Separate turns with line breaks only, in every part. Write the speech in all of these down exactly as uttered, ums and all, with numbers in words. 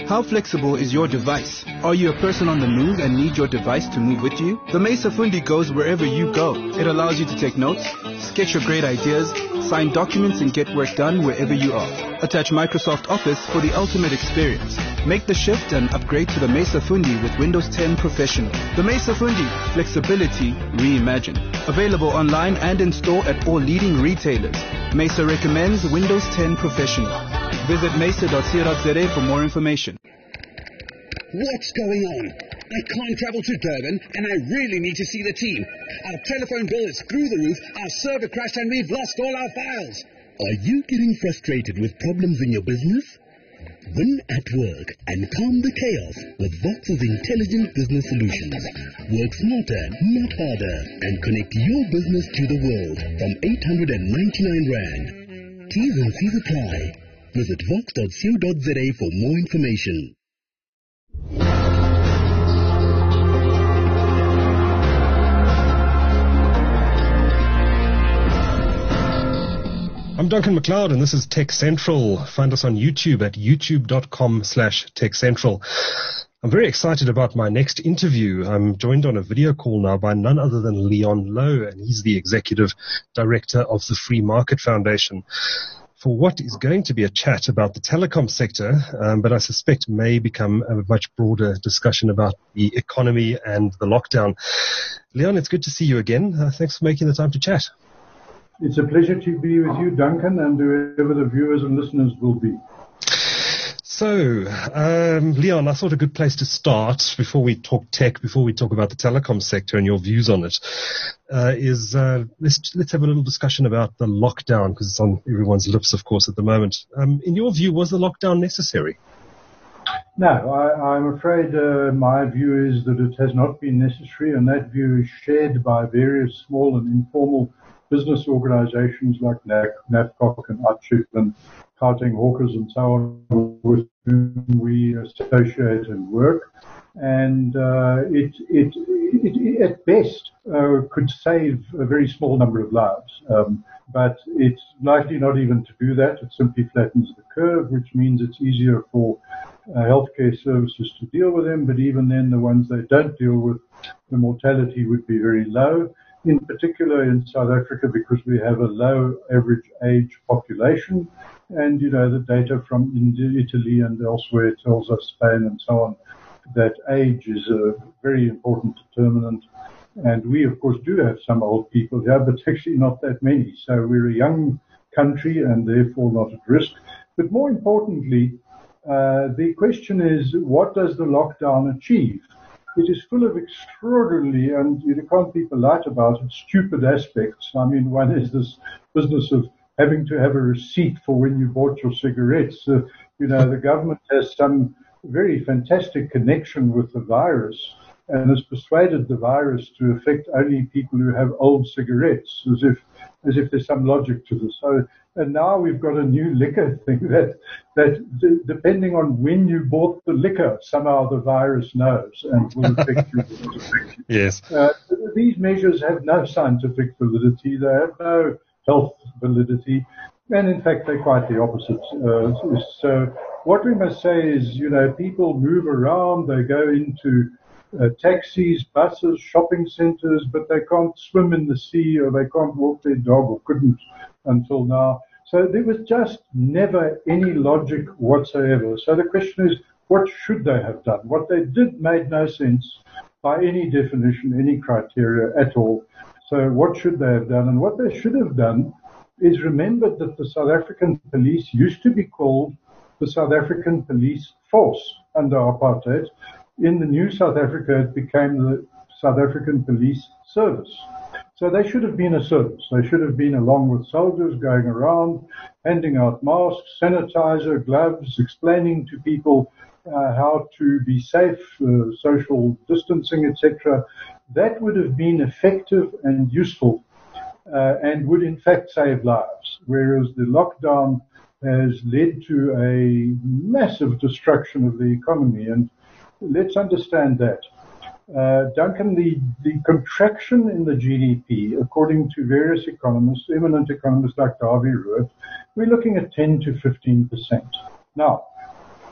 How flexible is your device? Are you a person on the move and need your device to move with you? The Mesa Fundi goes wherever you go. It allows you to take notes, sketch your great ideas, sign documents and get work done wherever you are. Attach Microsoft Office for the ultimate experience. Make the shift and upgrade to the Mesa Fundi with Windows ten Professional. The Mesa Fundi, flexibility reimagined. Available online and in store at all leading retailers. Mesa recommends Windows ten Professional. Visit mesa dot co dot za for more information.
What's going on? I can't travel to Durban and I really need to see the team. Our telephone bill is through the roof, our server crashed and we've lost all our files.
Are you getting frustrated with problems in your business? Win at work and calm the chaos with Vox's intelligent business solutions. Work smarter, not harder, and connect your business to the world from eight hundred ninety-nine rand. T's and C's apply. Visit vox dot co dot za for more information.
I'm Duncan McLeod, and this is Tech Central. Find us on YouTube at youtube dot com slash tech central. I'm very excited about my next interview. I'm joined on a video call now by none other than Leon Louw, and he's the Executive Director of the Free Market Foundation, for what is going to be a chat about the telecom sector, um, but I suspect may become a much broader discussion about the economy and the lockdown. Leon, it's good to see you again. Uh, thanks for making the time to chat.
It's a pleasure to be with you, Duncan, and whoever the viewers and listeners will be.
So, um, Leon, I thought a good place to start before we talk tech, before we talk about the telecom sector and your views on it, uh, is uh, let's let's have a little discussion about the lockdown, because it's on everyone's lips, of course, at the moment. Um, in your view, was the lockdown necessary?
No, I, I'm afraid uh, my view is that it has not been necessary, and that view is shared by various small and informal business organizations like NAFCOC and Archip and Gauteng Hawkers and so on, with whom we associate and work. And uh, it, it, it, it, at best, uh, could save a very small number of lives. Um, but it's likely not even to do that. It simply flattens the curve, which means it's easier for uh, healthcare services to deal with them. But even then, the ones they don't deal with, the mortality would be very low. In particular in South Africa, because we have a low average age population, and you know the data from India, Italy and elsewhere tells us, Spain and so on, that age is a very important determinant. And we of course do have some old people here, but actually not that many. So we're a young country and therefore not at risk. But more importantly, uh, the question is, what does the lockdown achieve? It is full of extraordinarily, and you can't be polite about it, stupid aspects. I mean, one is this business of having to have a receipt for when you bought your cigarettes. Uh, you know, the government has some very fantastic connection with the virus and has persuaded the virus to affect only people who have old cigarettes, as if as if there's some logic to this. So, and now we've got a new liquor thing that that d- depending on when you bought the liquor, somehow the virus knows and will affect you. Will affect you.
Yes.
Uh, these measures have no scientific validity. They have no health validity, and in fact they're quite the opposite. Uh, so what we must say is, you know, people move around, they go into Uh, taxis, buses, shopping centres, but they can't swim in the sea or they can't walk their dog, or couldn't until now. So there was just never any logic whatsoever. So the question is, what should they have done? What they did made no sense by any definition, any criteria at all. So what should they have done? And what they should have done is remembered that the South African police used to be called the South African Police Force under apartheid. In the new South Africa, it became the South African Police Service. So they should have been a service. They should have been along with soldiers going around, handing out masks, sanitizer, gloves, explaining to people uh, how to be safe, uh, social distancing, et cetera. That would have been effective and useful uh, and would in fact save lives, whereas the lockdown has led to a massive destruction of the economy. And let's understand that. Uh, Duncan, the, the contraction in the G D P, according to various economists, eminent economists like Davy Rood, we're looking at ten to fifteen percent. Now,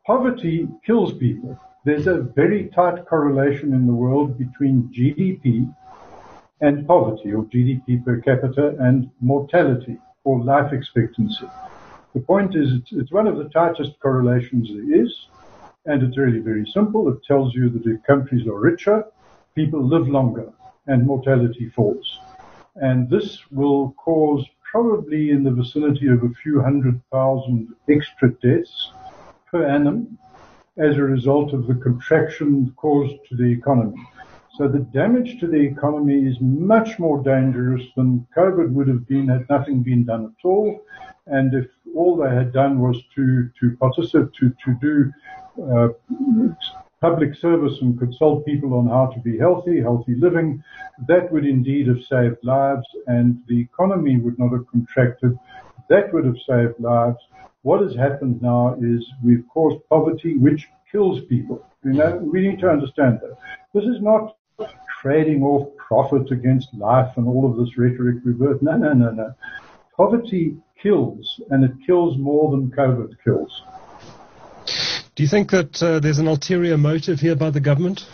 poverty kills people. There's a very tight correlation in the world between G D P and poverty, or G D P per capita, and mortality, or life expectancy. The point is, it's, it's one of the tightest correlations there is, and it's really very simple. It tells you that if countries are richer, people live longer, and mortality falls. And this will cause probably in the vicinity of a few hundred thousand extra deaths per annum as a result of the contraction caused to the economy. So the damage to the economy is much more dangerous than COVID would have been had nothing been done at all. And if all they had done was to, to participate, to, to do uh, public service and consult people on how to be healthy, healthy living, that would indeed have saved lives, and the economy would not have contracted. That would have saved lives. What has happened now is we've caused poverty, which kills people. You know, we need to understand that. This is not trading off profit against life and all of this rhetoric we've heard. No, no, no, no. Poverty kills, and it kills more than COVID kills.
Do you think that uh, there's an ulterior motive here by the government?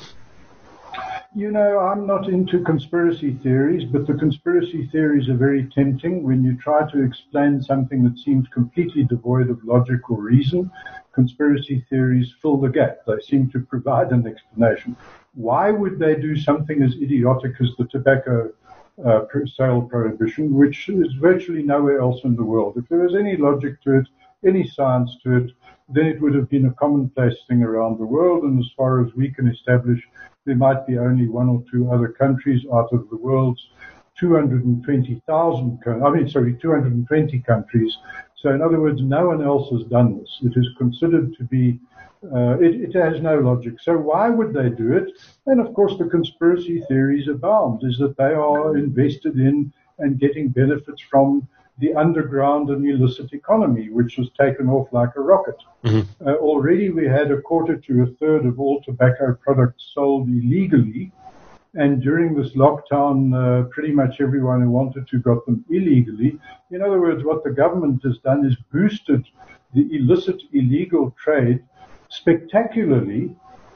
You know, I'm not into conspiracy theories, but the conspiracy theories are very tempting when you try to explain something that seems completely devoid of logic or reason. Conspiracy theories fill the gap. They seem to provide an explanation. Why would they do something as idiotic as the tobacco uh, sale prohibition, which is virtually nowhere else in the world? If there was any logic to it, any science to it, then it would have been a commonplace thing around the world. And as far as we can establish, there might be only one or two other countries out of the world's two hundred twenty thousand, I mean, sorry, two hundred twenty countries. So in other words, no one else has done this. It is considered to be, uh, it, it has no logic. So why would they do it? And of course, the conspiracy theories abound, is that they are invested in and getting benefits from the underground and illicit economy, which has taken off like a rocket. Mm-hmm. Uh, already we had a quarter to a third of all tobacco products sold illegally. And during this lockdown, uh, pretty much everyone who wanted to got them illegally. In other words, what the government has done is boosted the illicit, illegal trade spectacularly,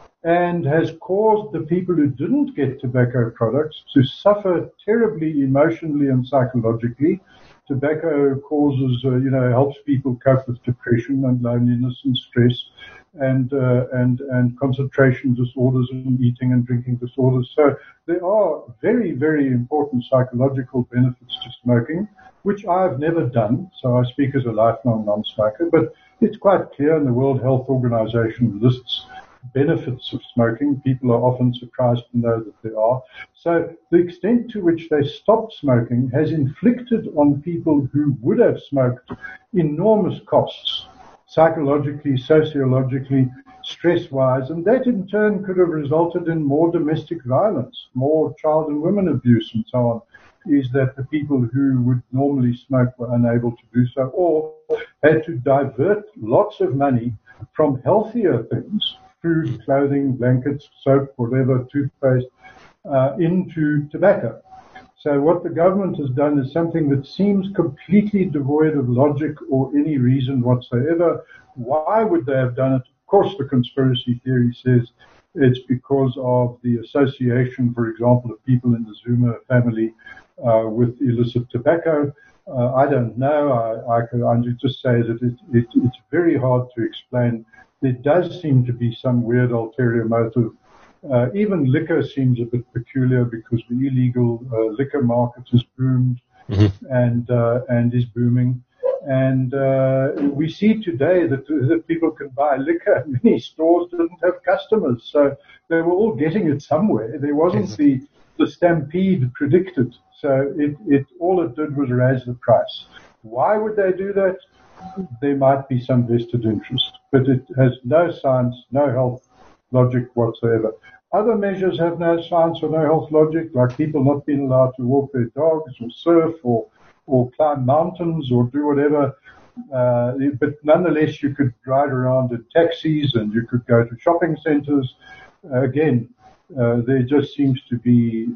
and has caused the people who didn't get tobacco products to suffer terribly emotionally and psychologically. Tobacco causes, uh, you know, helps people cope with depression and loneliness and stress and, uh, and, and concentration disorders and eating and drinking disorders. So there are very, very important psychological benefits to smoking, which I've never done. So I speak as a lifelong non-smoker, but it's quite clear, and the World Health Organization lists benefits of smoking. People are often surprised to know that there are. So the extent to which they stopped smoking has inflicted on people who would have smoked enormous costs, psychologically, sociologically, stress-wise, and that in turn could have resulted in more domestic violence, more child and women abuse and so on, is that the people who would normally smoke were unable to do so, or had to divert lots of money from healthier things, food, clothing, blankets, soap, whatever, toothpaste, uh, into tobacco. So what the government has done is something that seems completely devoid of logic or any reason whatsoever. Why would they have done it? Of course, the conspiracy theory says it's because of the association, for example, of people in the Zuma family uh, with illicit tobacco. Uh, I don't know. I, I can I just say that it, it, it's very hard to explain. There does seem to be some weird ulterior motive. Uh, even liquor seems a bit peculiar because the illegal uh, liquor market has boomed mm-hmm. and uh, and is booming. And uh, we see today that, that people can buy liquor. Many stores didn't have customers, so they were all getting it somewhere. There wasn't yes. the, the stampede predicted. So it, it all it did was raise the price. Why would they do that? There might be some vested interest, but it has no science, no health logic whatsoever. Other measures have no science or no health logic, like people not being allowed to walk their dogs or surf or, or climb mountains or do whatever. Uh, but nonetheless, you could ride around in taxis and you could go to shopping centers. Uh, again, uh, there just seems to be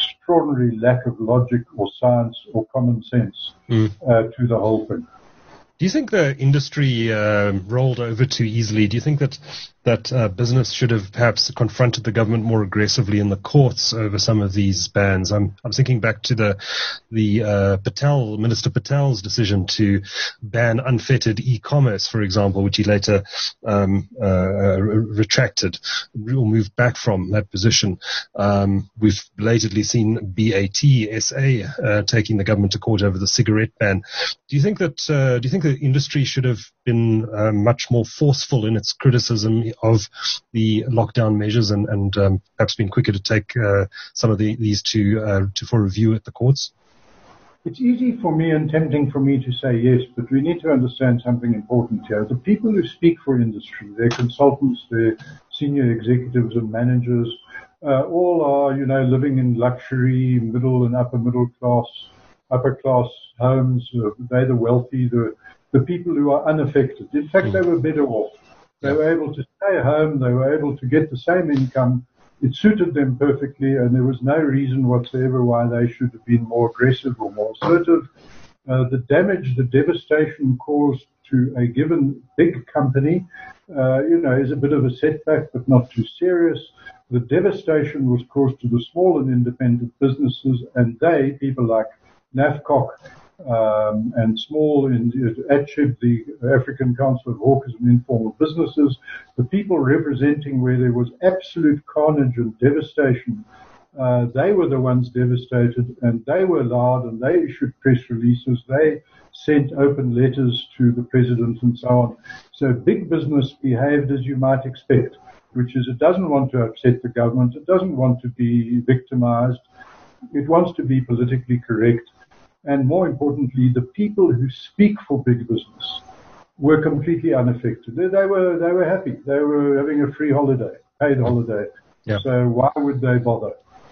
extraordinary lack of logic or science or common sense mm. uh, to the whole thing.
Do you think the industry uh, rolled over too easily? Do you think that that uh, business should have perhaps confronted the government more aggressively in the courts over some of these bans? I'm I'm thinking back to the the uh, Patel Minister Patel's decision to ban unfettered e-commerce, for example, which he later um, uh, retracted or moved back from that position. Um, we've belatedly seen B A T S A uh, taking the government to court over the cigarette ban. Do you think that uh, do you think the industry should have been uh, much more forceful in its criticism of the lockdown measures and, and um, perhaps been quicker to take uh, some of the, these to, uh, to for review at the courts?
It's easy for me and tempting for me to say yes, but we need to understand something important here. The people who speak for industry, their consultants, their senior executives and managers, uh, all are, you know, living in luxury, middle and upper middle class, upper class homes. Uh, they're the wealthy, the, the people who are unaffected. In fact, they were better off. They were able to stay home. They were able to get the same income. It suited them perfectly, and there was no reason whatsoever why they should have been more aggressive or more assertive. Uh, the damage, the devastation caused to a given big company, uh, you know, is a bit of a setback, but not too serious. The devastation was caused to the small and independent businesses, and they, people like NAFCOC, Um, and small in A C H I B, the African Council of Hawkers and Informal Businesses, the people representing where there was absolute carnage and devastation, uh, they were the ones devastated, and they were loud, and they issued press releases, they sent open letters to the president and so on. So big business behaved as you might expect, which is it doesn't want to upset the government, it doesn't want to be victimized, it wants to be politically correct. And more importantly, the people who speak for big business were completely unaffected. They, they were they were happy. They were having a free holiday, paid holiday. Yeah. So why would they bother?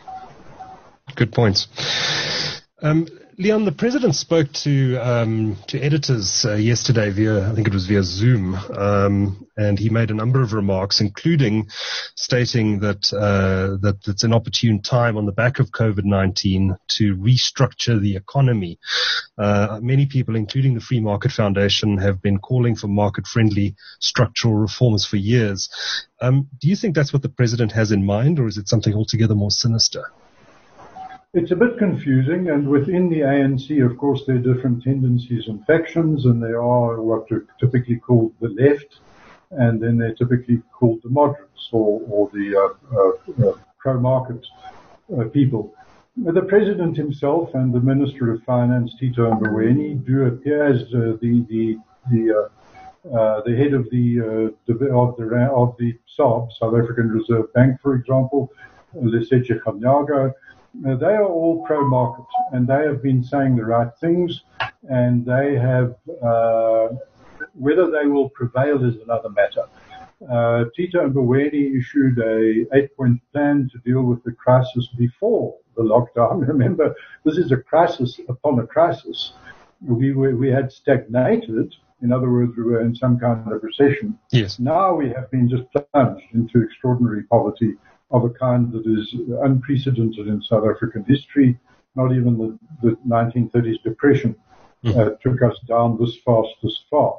Good points. Um, Leon, the president spoke to um, to editors uh, yesterday via, I think it was via Zoom, um, and he made a number of remarks, including stating that uh, that it's an opportune time on the back of COVID nineteen to restructure the economy. Uh, many people, including the Free Market Foundation, have been calling for market-friendly structural reforms for years. Um, do you think that's what the president has in mind, or is it something altogether more sinister?
It's a bit confusing, and within the A N C, of course, there are different tendencies and factions, and there are what are typically called the left, and then they're typically called the moderates, or, or the uh, uh, uh, pro-market uh, people. The president himself and the Minister of Finance, Tito Mboweni, do appear as uh, the the the, uh, uh, the head of the uh, of the of the S A R B, South African Reserve Bank, for example, Lesetja Kganyago. Uh, they are all pro-market, and they have been saying the right things, and they have, uh, whether they will prevail is another matter. Uh, Tito Mboweni issued a eight-point plan to deal with the crisis before the lockdown. Remember, this is a crisis upon a crisis. We were, we had stagnated. In other words, we were in some kind of recession.
Yes.
Now we have been just plunged into extraordinary poverty of a kind that is unprecedented in South African history. Not even the, the nineteen thirties depression uh, took us down this fast, this far.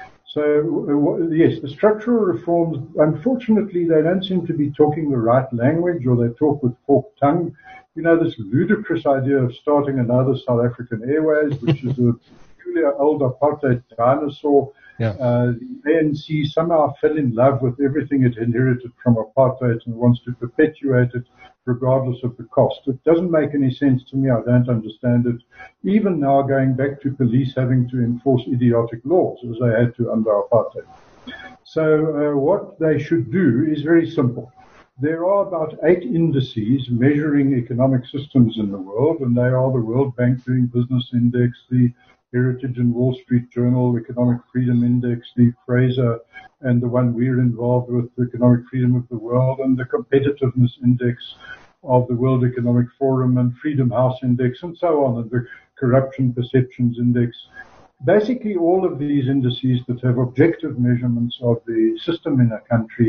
So, uh, yes, the structural reforms, unfortunately, they don't seem to be talking the right language, or they talk with forked tongue. You know, this ludicrous idea of starting another South African Airways, which is a peculiar old apartheid dinosaur.
Yeah.
Uh, the A N C somehow fell in love with everything it inherited from apartheid and wants to perpetuate it regardless of the cost. It doesn't make any sense to me. I don't understand it. Even now, going back to police having to enforce idiotic laws as they had to under apartheid. So uh, what they should do is very simple. There are about eight indices measuring economic systems in the world, and they are the World Bank Doing Business Index, the Heritage and Wall Street Journal Economic Freedom Index, the Fraser, and the one we're involved with, the Economic Freedom of the World, and the Competitiveness Index of the World Economic Forum, and Freedom House Index, and so on, and the Corruption Perceptions Index. Basically, all of these indices that have objective measurements of the system in a country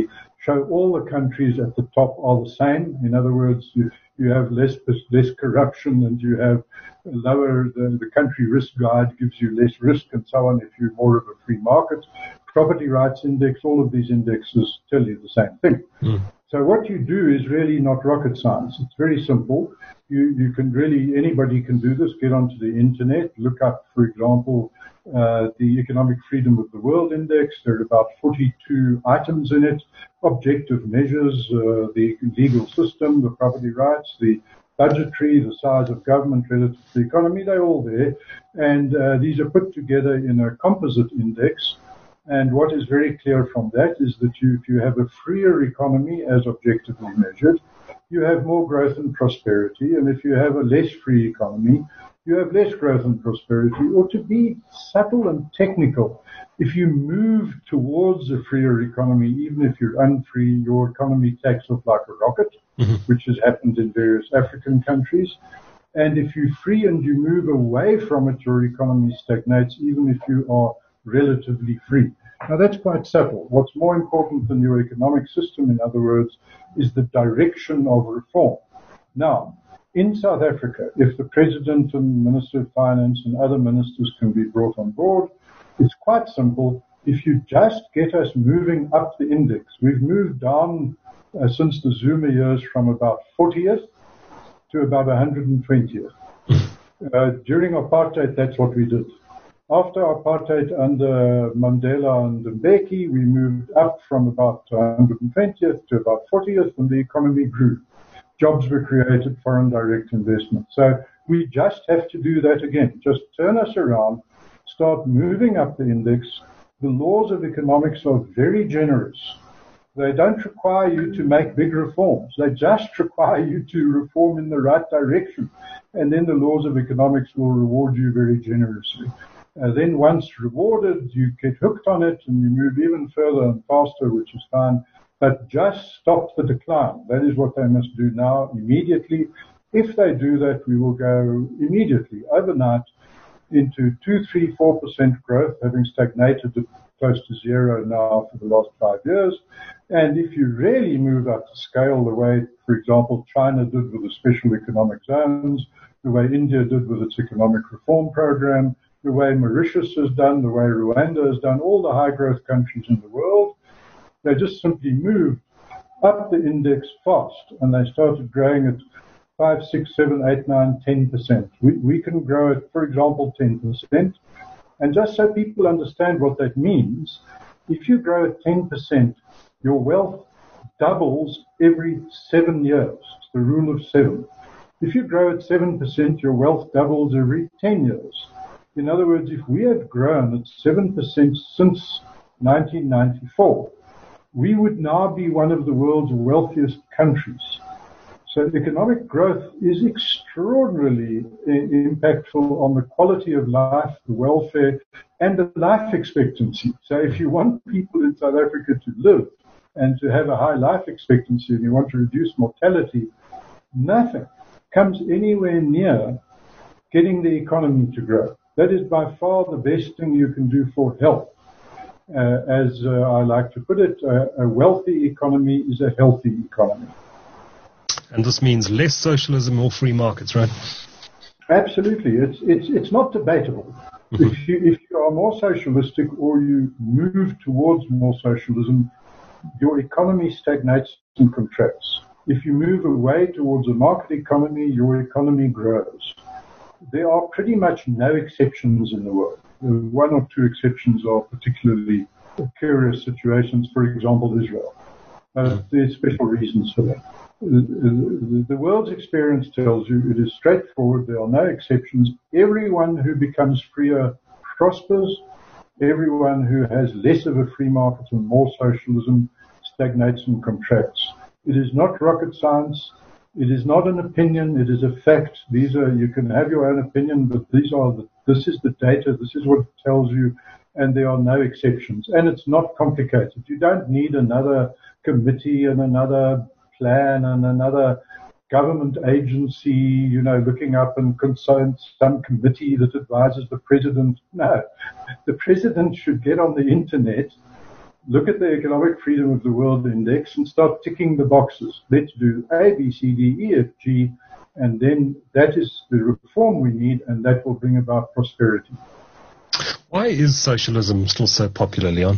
show all the countries at the top are the same. In other words, if you have less less corruption and you have lower, the, the country risk guide gives you less risk and so on if you're more of a free market. Property rights index, all of these indexes tell you the same thing. Mm. So what you do is really not rocket science. It's very simple. You you can really, anybody can do this. Get onto the internet, look up, for example, uh, the Economic Freedom of the World Index. There are about forty-two items in it. Objective measures, uh, the legal system, the property rights, the budgetary, the size of government relative to the economy, they're all there. And uh, these are put together in a composite index. And what is very clear from that is that you, if you have a freer economy as objectively measured, you have more growth and prosperity. And if you have a less free economy, you have less growth and prosperity. Or to be subtle and technical, if you move towards a freer economy, even if you're unfree, your economy takes off like a rocket, mm-hmm. which has happened in various African countries. And if you free and you move away from it, your economy stagnates, even if you are relatively free. Now that's quite subtle. What's more important than your economic system, in other words, is the direction of reform. Now, in South Africa, if the President and Minister of Finance and other ministers can be brought on board, it's quite simple. If you just get us moving up the index, we've moved down uh, since the Zuma years from about fortieth to about one hundred twentieth. Uh, during apartheid, that's what we did. After apartheid under Mandela and Mbeki, we moved up from about one hundred twentieth to about fortieth, and the economy grew. Jobs were created, foreign direct investment. So we just have to do that again. Just turn us around, start moving up the index. The laws of economics are very generous. They don't require you to make big reforms. They just require you to reform in the right direction. And then the laws of economics will reward you very generously. Uh, then once rewarded, you get hooked on it and you move even further and faster, which is fine. But just stop the decline. That is what they must do now, immediately. If they do that, we will go immediately, overnight, into two, three, four percent growth, having stagnated at close to zero now for the last five years. And if you really move up the scale the way, for example, China did with the special economic zones, the way India did with its economic reform program, the way Mauritius has done, the way Rwanda has done, all the high-growth countries in the world, they just simply moved up the index fast, and they started growing at five, six, seven, eight, nine, ten percent. We, we can grow at, for example, ten percent. And just so people understand what that means, if you grow at ten percent, your wealth doubles every seven years. It's the rule of seven. If you grow at seven percent, your wealth doubles every ten years. In other words, if we had grown at seven percent since nineteen ninety-four, we would now be one of the world's wealthiest countries. So economic growth is extraordinarily impactful on the quality of life, the welfare, and the life expectancy. So if you want people in South Africa to live and to have a high life expectancy and you want to reduce mortality, nothing comes anywhere near getting the economy to grow. That is by far the best thing you can do for health. Uh, as uh, I like to put it, uh, a wealthy economy is a healthy economy.
And this means less socialism, more free markets, right?
Absolutely. It's it's it's not debatable. Mm-hmm. If you if you are more socialistic or you move towards more socialism, your economy stagnates and contracts. If you move away towards a market economy, your economy grows. There are pretty much no exceptions in the world. One or two exceptions are particularly curious situations, for example, Israel. Uh, there's special reasons for that. The, the world's experience tells you it is straightforward. There are no exceptions. Everyone who becomes freer prospers. Everyone who has less of a free market and more socialism stagnates and contracts. It is not rocket science. It is not an opinion. It is a fact. These are, you can have your own opinion, but these are the, this is the data. This is what it tells you, and there are no exceptions. And it's not complicated. You don't need another committee and another plan and another government agency, you know, looking up and consult some committee that advises the president. No, the president should get on the internet, look at the Economic Freedom of the World Index and start ticking the boxes. Let's do A, B, C, D, E, F, G, and then that is the reform we need, and that will bring about prosperity.
Why is socialism still so popular, Leon?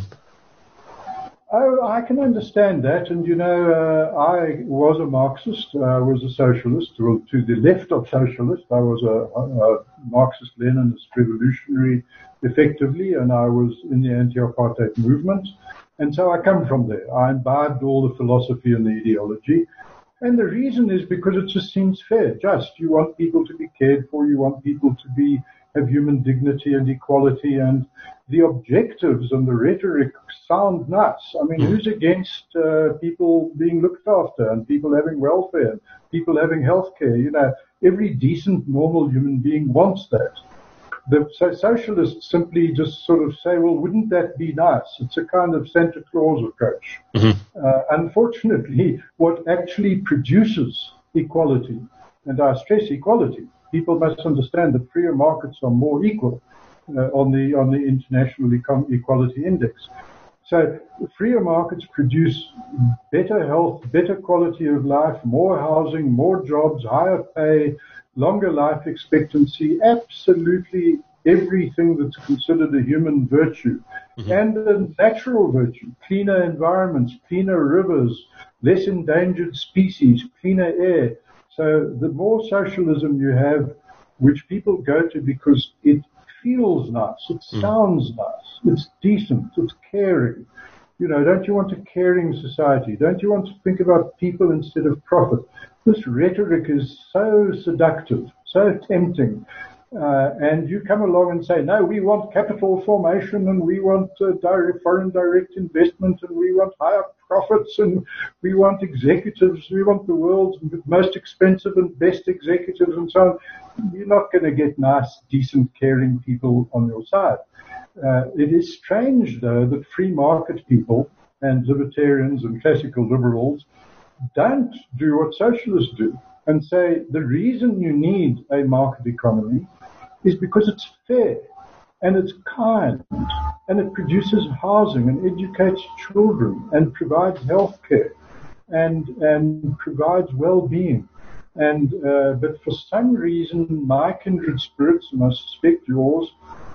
Oh, I can understand that. And, you know, uh, I was a Marxist. I was a socialist. Well, to the left of socialist, I was a, a Marxist-Leninist revolutionary, effectively, and I was in the anti-apartheid movement. And so I come from there. I imbibed all the philosophy and the ideology. And the reason is because it just seems fair, just. You want people to be cared for. You want people to be have human dignity and equality, and the objectives and the rhetoric sound nice. I mean, who's against uh, people being looked after and people having welfare, and people having health care? You know, every decent, normal human being wants that. The so socialists simply just sort of say, well, wouldn't that be nice? It's a kind of Santa Claus approach. Mm-hmm. Uh, unfortunately, what actually produces equality, and I stress equality, people must understand that freer markets are more equal uh, on the on the International Econ- Equality Index. So freer markets produce better health, better quality of life, more housing, more jobs, higher pay, longer life expectancy, absolutely everything that's considered a human virtue. Mm-hmm. And a natural virtue, cleaner environments, cleaner rivers, less endangered species, cleaner air. So the more socialism you have, which people go to because it feels nice, it sounds nice, it's decent, it's caring. You know, don't you want a caring society? Don't you want to think about people instead of profit? This rhetoric is so seductive, so tempting. Uh, and you come along and say, no, we want capital formation, and we want uh, direct, foreign direct investment, and we want higher profits, and we want executives, we want the world's most expensive and best executives, and so on. You're not going to get nice, decent, caring people on your side. Uh, it is strange, though, that free market people and libertarians and classical liberals don't do what socialists do and say the reason you need a market economy is because it's fair and it's kind and it produces housing and educates children and provides health care and, and provides well-being. And uh, but for some reason, my kindred spirits, and I suspect yours,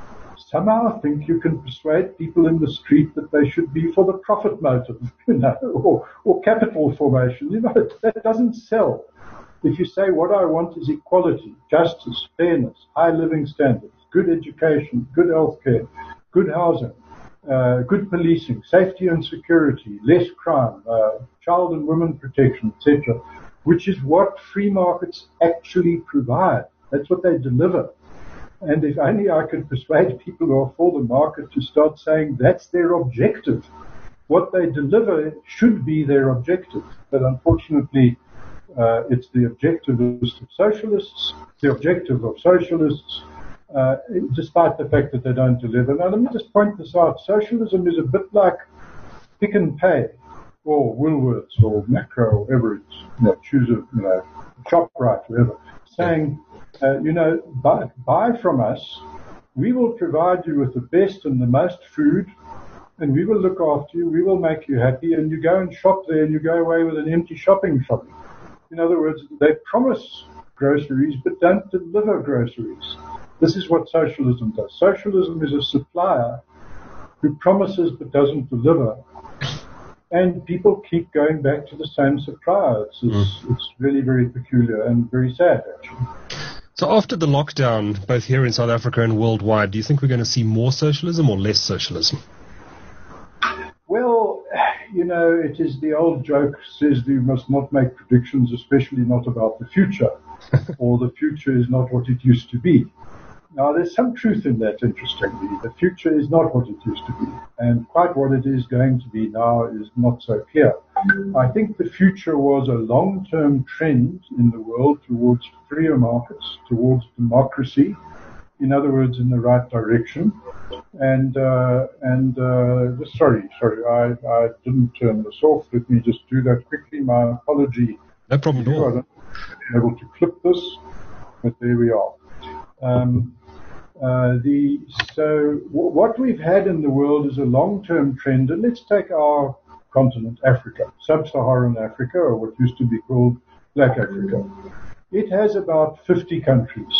somehow think you can persuade people in the street that they should be for the profit motive, you know, or, or capital formation. You know, that doesn't sell. If you say what I want is equality, justice, fairness, high living standards, good education, good health care, good housing, uh, good policing, safety and security, less crime, uh, child and women protection, et cetera, which is what free markets actually provide. That's what they deliver. And if only I could persuade people who are for the market to start saying that's their objective. What they deliver should be their objective. But unfortunately, uh, it's the objectivist of socialists, the objective of socialists, uh, despite the fact that they don't deliver. Now, let me just point this out. Socialism is a bit like Pick n Pay, or Woolworths, or Macro, or whatever it's, you know, choose a, you know, ShopRite, whatever, saying, uh, you know, buy, buy from us, we will provide you with the best and the most food, and we will look after you, we will make you happy, and you go and shop there, and you go away with an empty shopping trolley. In other words, they promise groceries, but don't deliver groceries. This is what socialism does. Socialism is a supplier who promises but doesn't deliver. And people keep going back to the same supplier. It's, it's, mm. it's really very peculiar and very sad, actually.
So after the lockdown, both here in South Africa and worldwide, do you think we're going to see more socialism or less socialism?
Well, you know, it is the old joke says you must not make predictions, especially not about the future, or the future is not what it used to be. Now, there's some truth in that, interestingly. The future is not what it used to be, and quite what it is going to be now is not so clear. I think the future was a long-term trend in the world towards freer markets, towards democracy, in other words, in the right direction. And, uh, and uh, sorry, sorry, I, I didn't turn this off. Let me just do that quickly. My apology.
No problem at all.
I don't know if I'm able to clip this, but there we are. Um, Uh, the, so w- what we've had in the world is a long-term trend, and let's take our continent, Africa, sub-Saharan Africa, or what used to be called Black Africa. It has about fifty countries.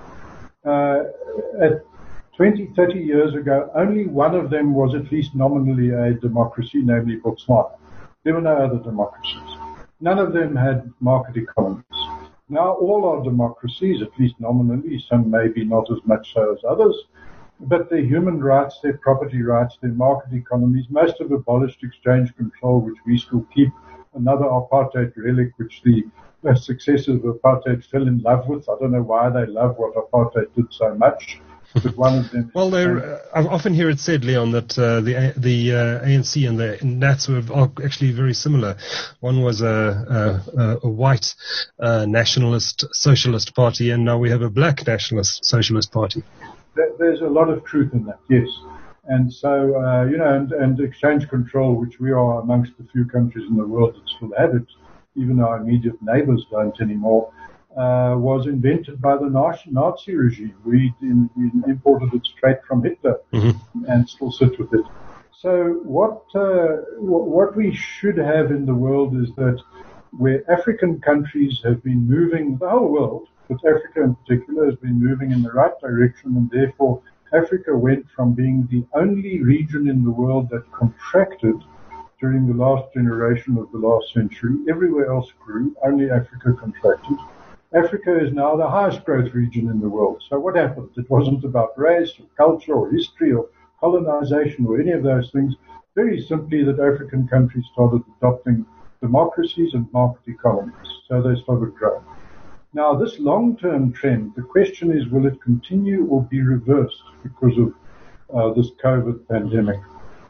Uh, at twenty, thirty years ago, only one of them was at least nominally a democracy, namely Botswana. There were no other democracies. None of them had market economies. Now all are democracies, at least nominally, some maybe not as much so as others, but their human rights, their property rights, their market economies, most have abolished exchange control, which we still keep, another apartheid relic, which the, the successors of apartheid fell in love with. I don't know why they love what apartheid did so much. But one of them
well, uh, I often hear it said, Leon, that uh, the the uh, A N C and the Nats were actually very similar. One was a, a, a white uh, nationalist socialist party, and now we have a black nationalist socialist party.
There's a lot of truth in that, yes. And so, uh, you know, and, and exchange control, which we are amongst the few countries in the world that still have it, even our immediate neighbors don't anymore. Uh, was invented by the Nazi regime. We, in, we imported it straight from Hitler mm-hmm. and still sit with it. So what uh, what we should have in the world is that where African countries have been moving, the whole world, but Africa in particular, has been moving in the right direction, and therefore Africa went from being the only region in the world that contracted during the last generation of the last century. Everywhere else grew, only Africa contracted. Africa is now the highest growth region in the world. So what happened? It wasn't about race or culture or history or colonization or any of those things. Very simply that African countries started adopting democracies and market economies. So they started growing. Now this long-term trend, the question is, will it continue or be reversed because of uh, this COVID pandemic?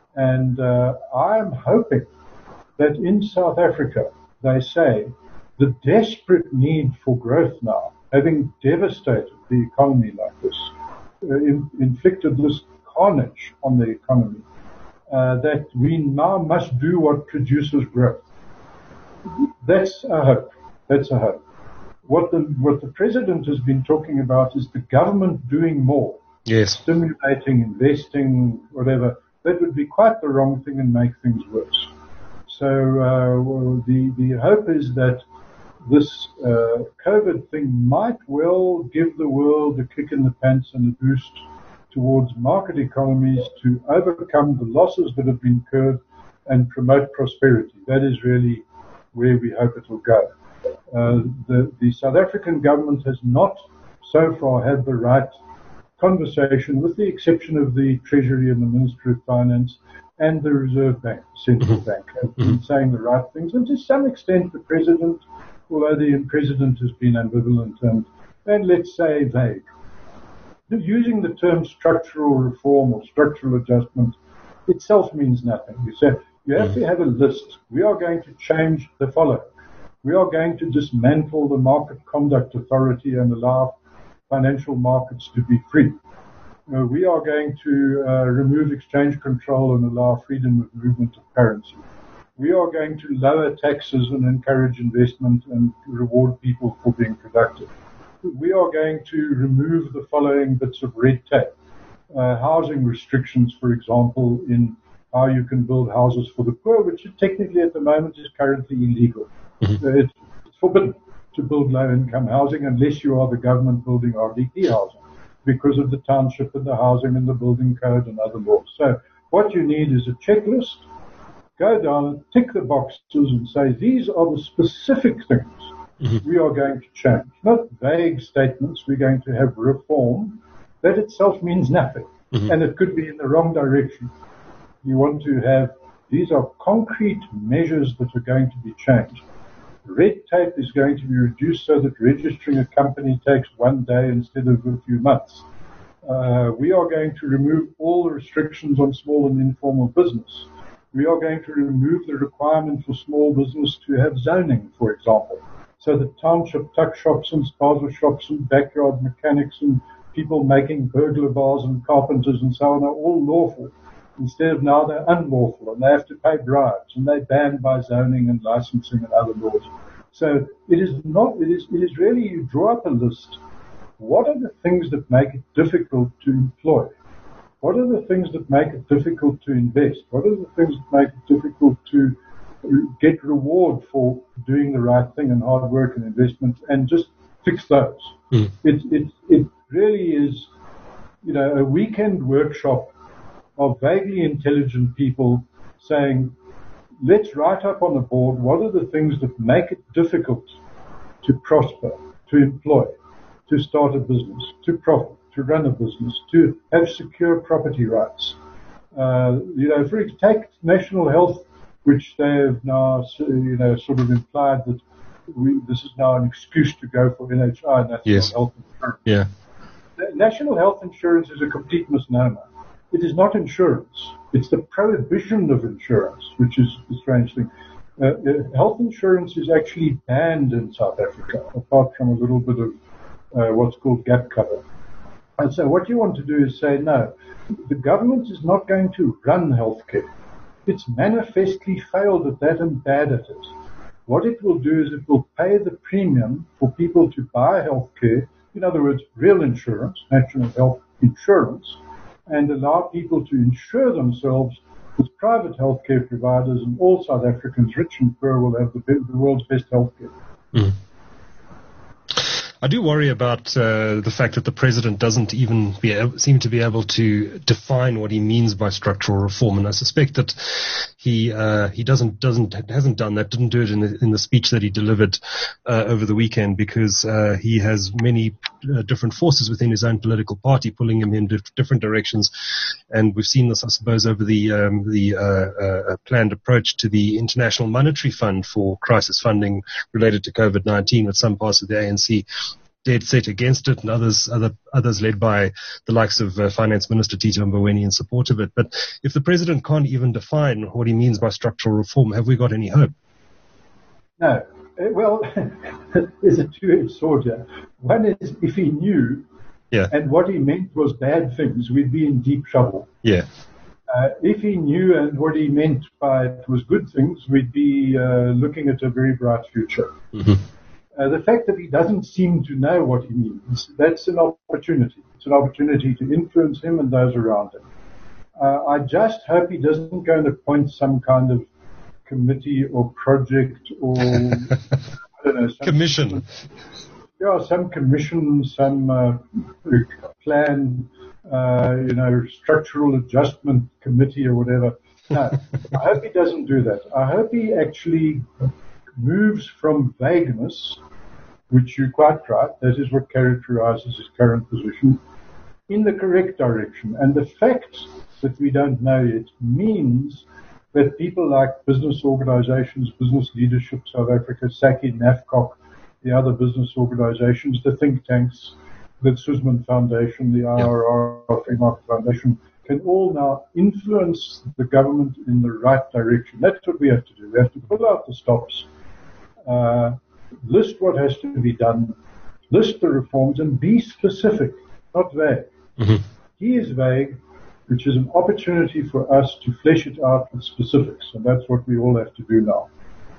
And uh, I'm hoping that in South Africa, they say, the desperate need for growth now, having devastated the economy like this, uh, in, inflicted this carnage on the economy, uh, that we now must do what produces growth. That's a hope. That's a hope. What the what the president has been talking about is the government doing more.
Yes.
Stimulating, investing, whatever. That would be quite the wrong thing and make things worse. So uh, well, the the hope is that this uh, COVID thing might well give the world a kick in the pants and a boost towards market economies to overcome the losses that have been incurred and promote prosperity. That is really where we hope it will go. Uh, the, the South African government has not so far had the right conversation, with the exception of the Treasury and the Ministry of Finance and the Reserve Bank, Central Bank, have been saying the right things. And to some extent, the President, although the President has been ambivalent and, and let's say vague. Using the term structural reform or structural adjustment itself means nothing. You say you have to have a list. We are going to change the following. We are going to dismantle the Market Conduct Authority and allow financial markets to be free. Uh, we are going to uh, remove exchange control and allow freedom of movement of currency. We are going to lower taxes and encourage investment and reward people for being productive. We are going to remove the following bits of red tape. Uh, housing restrictions, for example, in how you can build houses for the poor, which technically at the moment is currently illegal. Mm-hmm. Uh, it's, it's forbidden to build low-income housing unless you are the government building R D P housing because of the township and the housing and the building code and other laws. So what you need is a checklist. Go down and tick the boxes and say, these are the specific things mm-hmm. we are going to change. Not vague statements, we're going to have reform. That itself means nothing. Mm-hmm. And it could be in the wrong direction. You want to have, these are concrete measures that are going to be changed. Red tape is going to be reduced so that registering a company takes one day instead of a few months. Uh, we are going to remove all the restrictions on small and informal business. We are going to remove the requirement for small business to have zoning, for example, so that township tuck shops and spaza shops and backyard mechanics and people making burglar bars and carpenters and so on are all lawful. Instead of now they're unlawful and they have to pay bribes and they're banned by zoning and licensing and other laws. So it is not, it is, it is really, you draw up a list what are the things that make it difficult to employ? What are the things that make it difficult to invest? What are the things that make it difficult to get reward for doing the right thing and hard work and investment, and just fix those? Mm. It, it, it really is, you know, a weekend workshop of vaguely intelligent people saying, let's write up on the board what are the things that make it difficult to prosper, to employ, to start a business, to profit, to run a business, to have secure property rights. Uh, you know, for take national health, which they have now, you know, sort of implied that we, this is now an excuse to go for N H I, national
yes.
health insurance.
Yeah.
National health insurance is a complete misnomer. It is not insurance. It's the prohibition of insurance, which is the strange thing. Uh, health insurance is actually banned in South Africa, apart from a little bit of uh, what's called gap cover. And so what you want to do is say, no, the government is not going to run healthcare. It's manifestly failed at that and bad at it. What it will do is it will pay the premium for people to buy healthcare, in other words, real insurance, national health insurance, and allow people to insure themselves with private healthcare providers, and all South Africans, rich and poor, will have the, the world's best healthcare.
Mm. I do worry about uh, the fact that the president doesn't even be able, seem to be able to define what he means by structural reform, and I suspect that he uh, he doesn't doesn't hasn't done that, didn't do it in the, in the speech that he delivered uh, over the weekend, because uh, he has many uh, different forces within his own political party pulling him in dif- different directions, and we've seen this, I suppose, over the um, the uh, uh, planned approach to the International Monetary Fund for crisis funding related to COVID nineteen, with some parts of the A N C dead set against it, and others other others led by the likes of uh, Finance Minister Tito Mboweni in support of it. But if the president can't even define what he means by structural reform, have we got any hope?
No. Well, there's a two-edged sword here. One is, if he knew
yeah.
and what he meant was bad things, we'd be in deep trouble.
Yeah.
Uh, if he knew and what he meant by it was good things, we'd be uh, looking at a very bright future.
Mm-hmm.
Uh, the fact that he doesn't seem to know what he means, that's an opportunity. It's an opportunity to influence him and those around him. Uh, I just hope he doesn't go and appoint some kind of committee or project or, I don't know, some
commission.
Yeah, some commission, some uh, plan, uh, you know, structural adjustment committee or whatever. No, I hope he doesn't do that. I hope he actually moves from vagueness, which you're quite right, that is what characterizes his current position, in the correct direction. And the fact that we don't know yet means that people like business organizations, business leadership, South Africa, SACCI, NAFCOC, the other business organizations, the think tanks, the Suzman Foundation, the I R R, Free Market Foundation, can all now influence the government in the right direction. That's what we have to do. We have to pull out the stops, uh, list what has to be done, list the reforms, and be specific, not vague.
Mm-hmm.
He is vague, which is an opportunity for us to flesh it out with specifics, and that's what we all have to do now.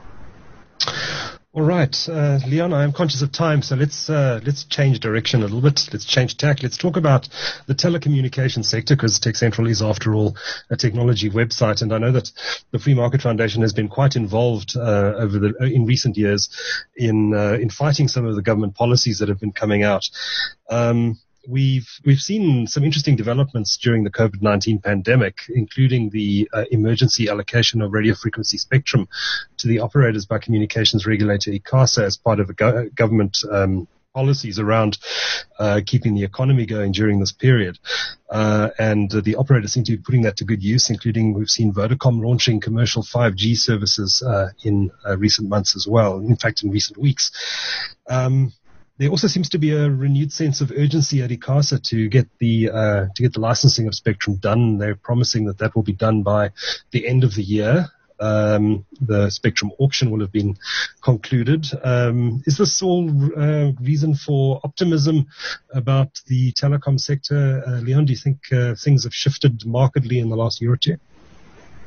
All right, uh, Leon, I am conscious of time, so let's uh, let's change direction a little bit. Let's change tack. Let's talk about the telecommunications sector, because Tech Central is, after all, a technology website, and I know that the Free Market Foundation has been quite involved uh, over the in recent years in uh, in fighting some of the government policies that have been coming out. Um, We've we've seen some interesting developments during the COVID nineteen pandemic, including the uh, emergency allocation of radio frequency spectrum to the operators by communications regulator ICASA as part of a go- government um, policies around uh, keeping the economy going during this period. Uh, and uh, the operators seem to be putting that to good use, including we've seen Vodacom launching commercial five G services uh, in uh, recent months as well, in fact, in recent weeks. Um, There also seems to be a renewed sense of urgency at ICASA to get the uh, to get the licensing of spectrum done. They're promising that that will be done by the end of the year. Um, the spectrum auction will have been concluded. Um, is this all uh, reason for optimism about the telecom sector, uh, Leon? Do you think uh, things have shifted markedly in the last year or two?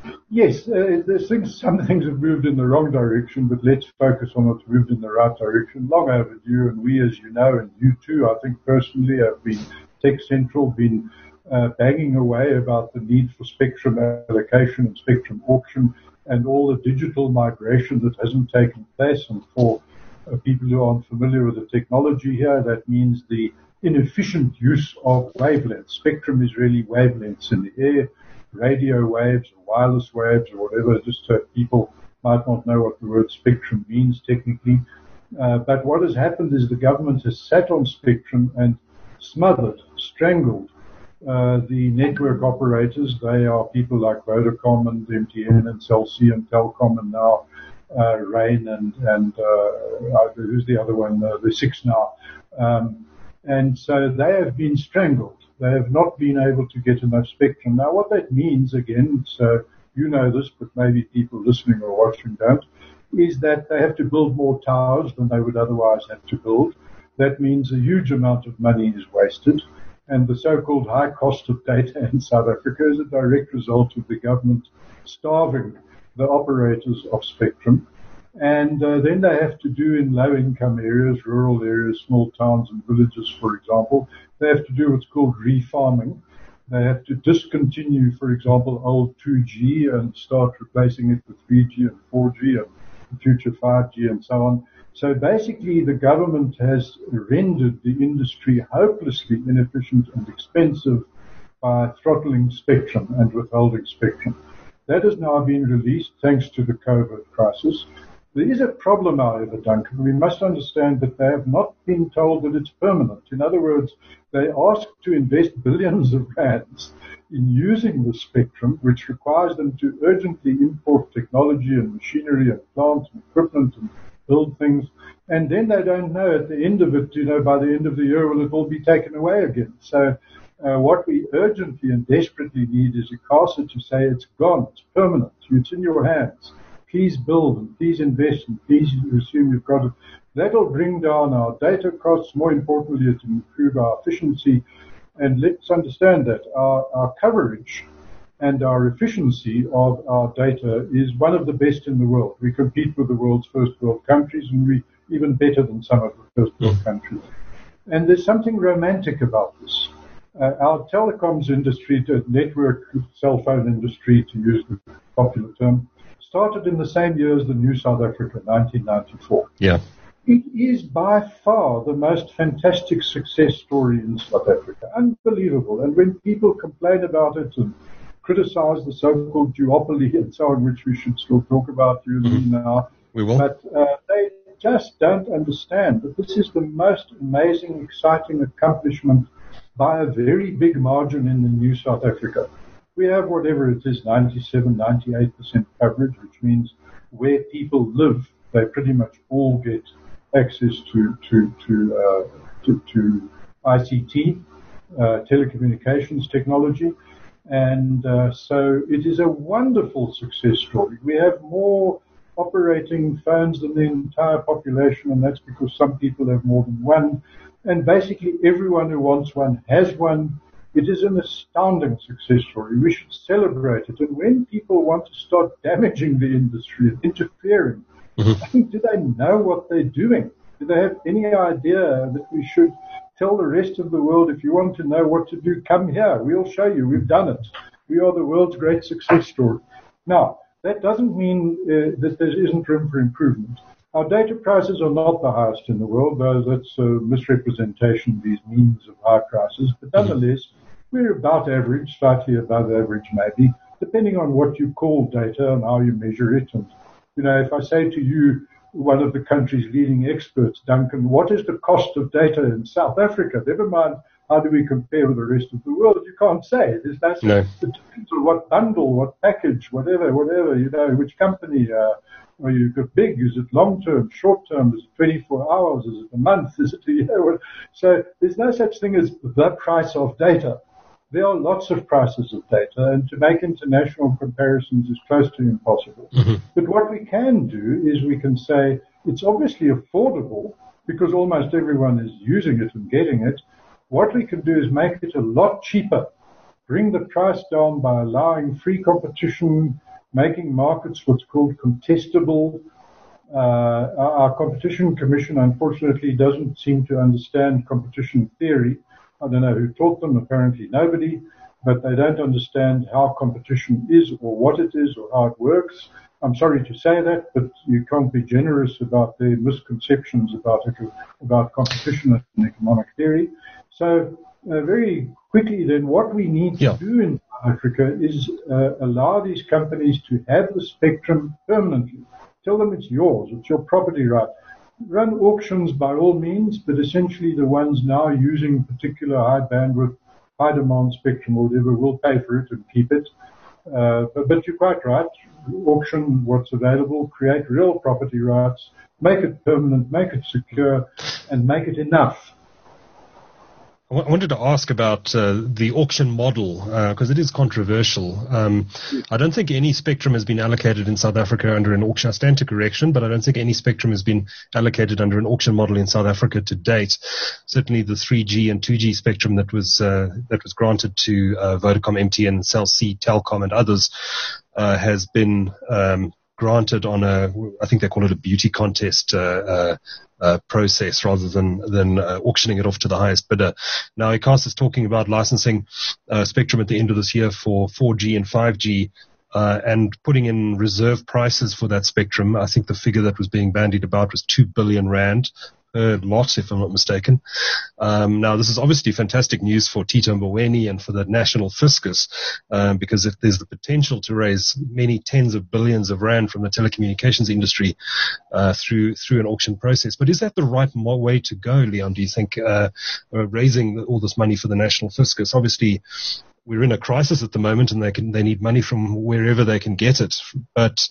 Yes, uh, there's things, some things have moved in the wrong direction, but let's focus on what's moved in the right direction. Long overdue, and we, as you know, and you too, I think personally, have been, Tech Central, been uh, banging away about the need for spectrum allocation and spectrum auction and all the digital migration that hasn't taken place. And for uh, people who aren't familiar with the technology here, that means the inefficient use of wavelengths. Spectrum is really wavelengths in the air, radio waves, or wireless waves, or whatever, just so people might not know what the word spectrum means technically. Uh, but what has happened is the government has sat on spectrum and smothered, strangled uh, the network operators. They are people like Vodacom and M T N and Cell C and Telkom, and now uh, Rain and, and uh, who's the other one? Uh, the Six now. Um, and so they have been strangled. They have not been able to get enough spectrum. Now, what that means, again, so you know this, but maybe people listening or watching don't, is that they have to build more towers than they would otherwise have to build. That means a huge amount of money is wasted. And the so-called high cost of data in South Africa is a direct result of the government starving the operators of spectrum. And uh, then they have to do in low-income areas, rural areas, small towns and villages, for example, they have to do what's called refarming. They have to discontinue, for example, old two G and start replacing it with three G and four G and future five G and so on. So basically, the government has rendered the industry hopelessly inefficient and expensive by throttling spectrum and withholding spectrum. That has now been released thanks to the COVID crisis. There is a problem, however, Duncan. We must understand that they have not been told that it's permanent. In other words, they ask to invest billions of rands in using the spectrum, which requires them to urgently import technology and machinery and plant and equipment and build things. And then they don't know at the end of it, you know, by the end of the year, will it all be taken away again? So uh, what we urgently and desperately need is ICASA to say it's gone, it's permanent, it's in your hands. Please build and please invest and please assume you've got it. That'll bring down our data costs. More importantly, it'll improve our efficiency. And let's understand that our, our coverage and our efficiency of our data is one of the best in the world. We compete with the world's first world countries, and we're even better than some of the first world countries. And there's something romantic about this. Uh, our telecoms industry, the network cell phone industry, to use the popular term, started in the same year as the New South Africa, nineteen ninety-four.
Yeah.
It is by far the most fantastic success story in South Africa. Unbelievable. And when people complain about it and criticize the so-called duopoly and so on, which we should still talk about, you and me now.
We will.
But uh, they just don't understand that this is the most amazing, exciting accomplishment by a very big margin in the New South Africa. We have whatever it is, ninety-seven, ninety-eight percent coverage, which means where people live, they pretty much all get access to to to uh, to, to I C T, uh, telecommunications technology, and uh, so it is a wonderful success story. We have more operating phones than the entire population, and that's because some people have more than one, and basically everyone who wants one has one. It is an astounding success story. We should celebrate it. And when people want to start damaging the industry and interfering, mm-hmm. I think, do they know what they're doing? Do they have any idea that we should tell the rest of the world, if you want to know what to do, come here. We'll show you. We've done it. We are the world's great success story. Now, that doesn't mean uh, that there isn't room for improvement. Our data prices are not the highest in the world, though that's a misrepresentation, these means of high prices. But nonetheless, we're about average, slightly above average maybe, depending on what you call data and how you measure it. And, you know, if I say to you, one of the country's leading experts, Duncan, what is the cost of data in South Africa? Never mind, how do we compare with the rest of the world? You can't say. There's no, no. It depends on what bundle, what package, whatever, whatever, you know, which company. Uh, are you big? Is it long-term, short-term? Is it twenty-four hours? Is it a month? Is it a year? So there's no such thing as the price of data. There are lots of prices of data, and to make international comparisons is close to impossible. Mm-hmm. But what we can do is we can say it's obviously affordable because almost everyone is using it and getting it. What we can do is make it a lot cheaper, bring the price down by allowing free competition, making markets what's called contestable. Uh, our, our competition commission, unfortunately, doesn't seem to understand competition theory. I don't know who taught them, apparently nobody, but they don't understand how competition is or what it is or how it works. I'm sorry to say that, but you can't be generous about their misconceptions about it, about competition and economic theory. So uh, very quickly then, what we need to yeah. do in South Africa is uh, allow these companies to have the spectrum permanently. Tell them it's yours, it's your property right. Run auctions by all means, but essentially the ones now using particular high bandwidth, high demand spectrum or whatever will pay for it and keep it. Uh, but, but you're quite right. Auction what's available, create real property rights, make it permanent, make it secure, and make it enough.
I wanted to ask about uh, the auction model, because uh, it is controversial. Um, I don't think any spectrum has been allocated in South Africa under an auction. I stand to correction, but I don't think any spectrum has been allocated under an auction model in South Africa to date. Certainly the three G and two G spectrum that was uh, that was granted to uh, Vodacom, M T N, Cell C, Telkom, and others uh, has been um, granted on a, I think they call it a beauty contest uh, uh, uh, process rather than than uh, auctioning it off to the highest bidder. Now, ICASA is talking about licensing uh, spectrum at the end of this year for four G and five G uh, and putting in reserve prices for that spectrum. I think the figure that was being bandied about was two billion rand per lot, if I'm not mistaken. Um, now, this is obviously fantastic news for Tito Mboweni and for the national fiscus, um, because if there's the potential to raise many tens of billions of rand from the telecommunications industry uh, through through an auction process. But is that the right mo- way to go, Leon, do you think, uh, uh, raising all this money for the national fiscus? Obviously, we're in a crisis at the moment and they can they need money from wherever they can get it. But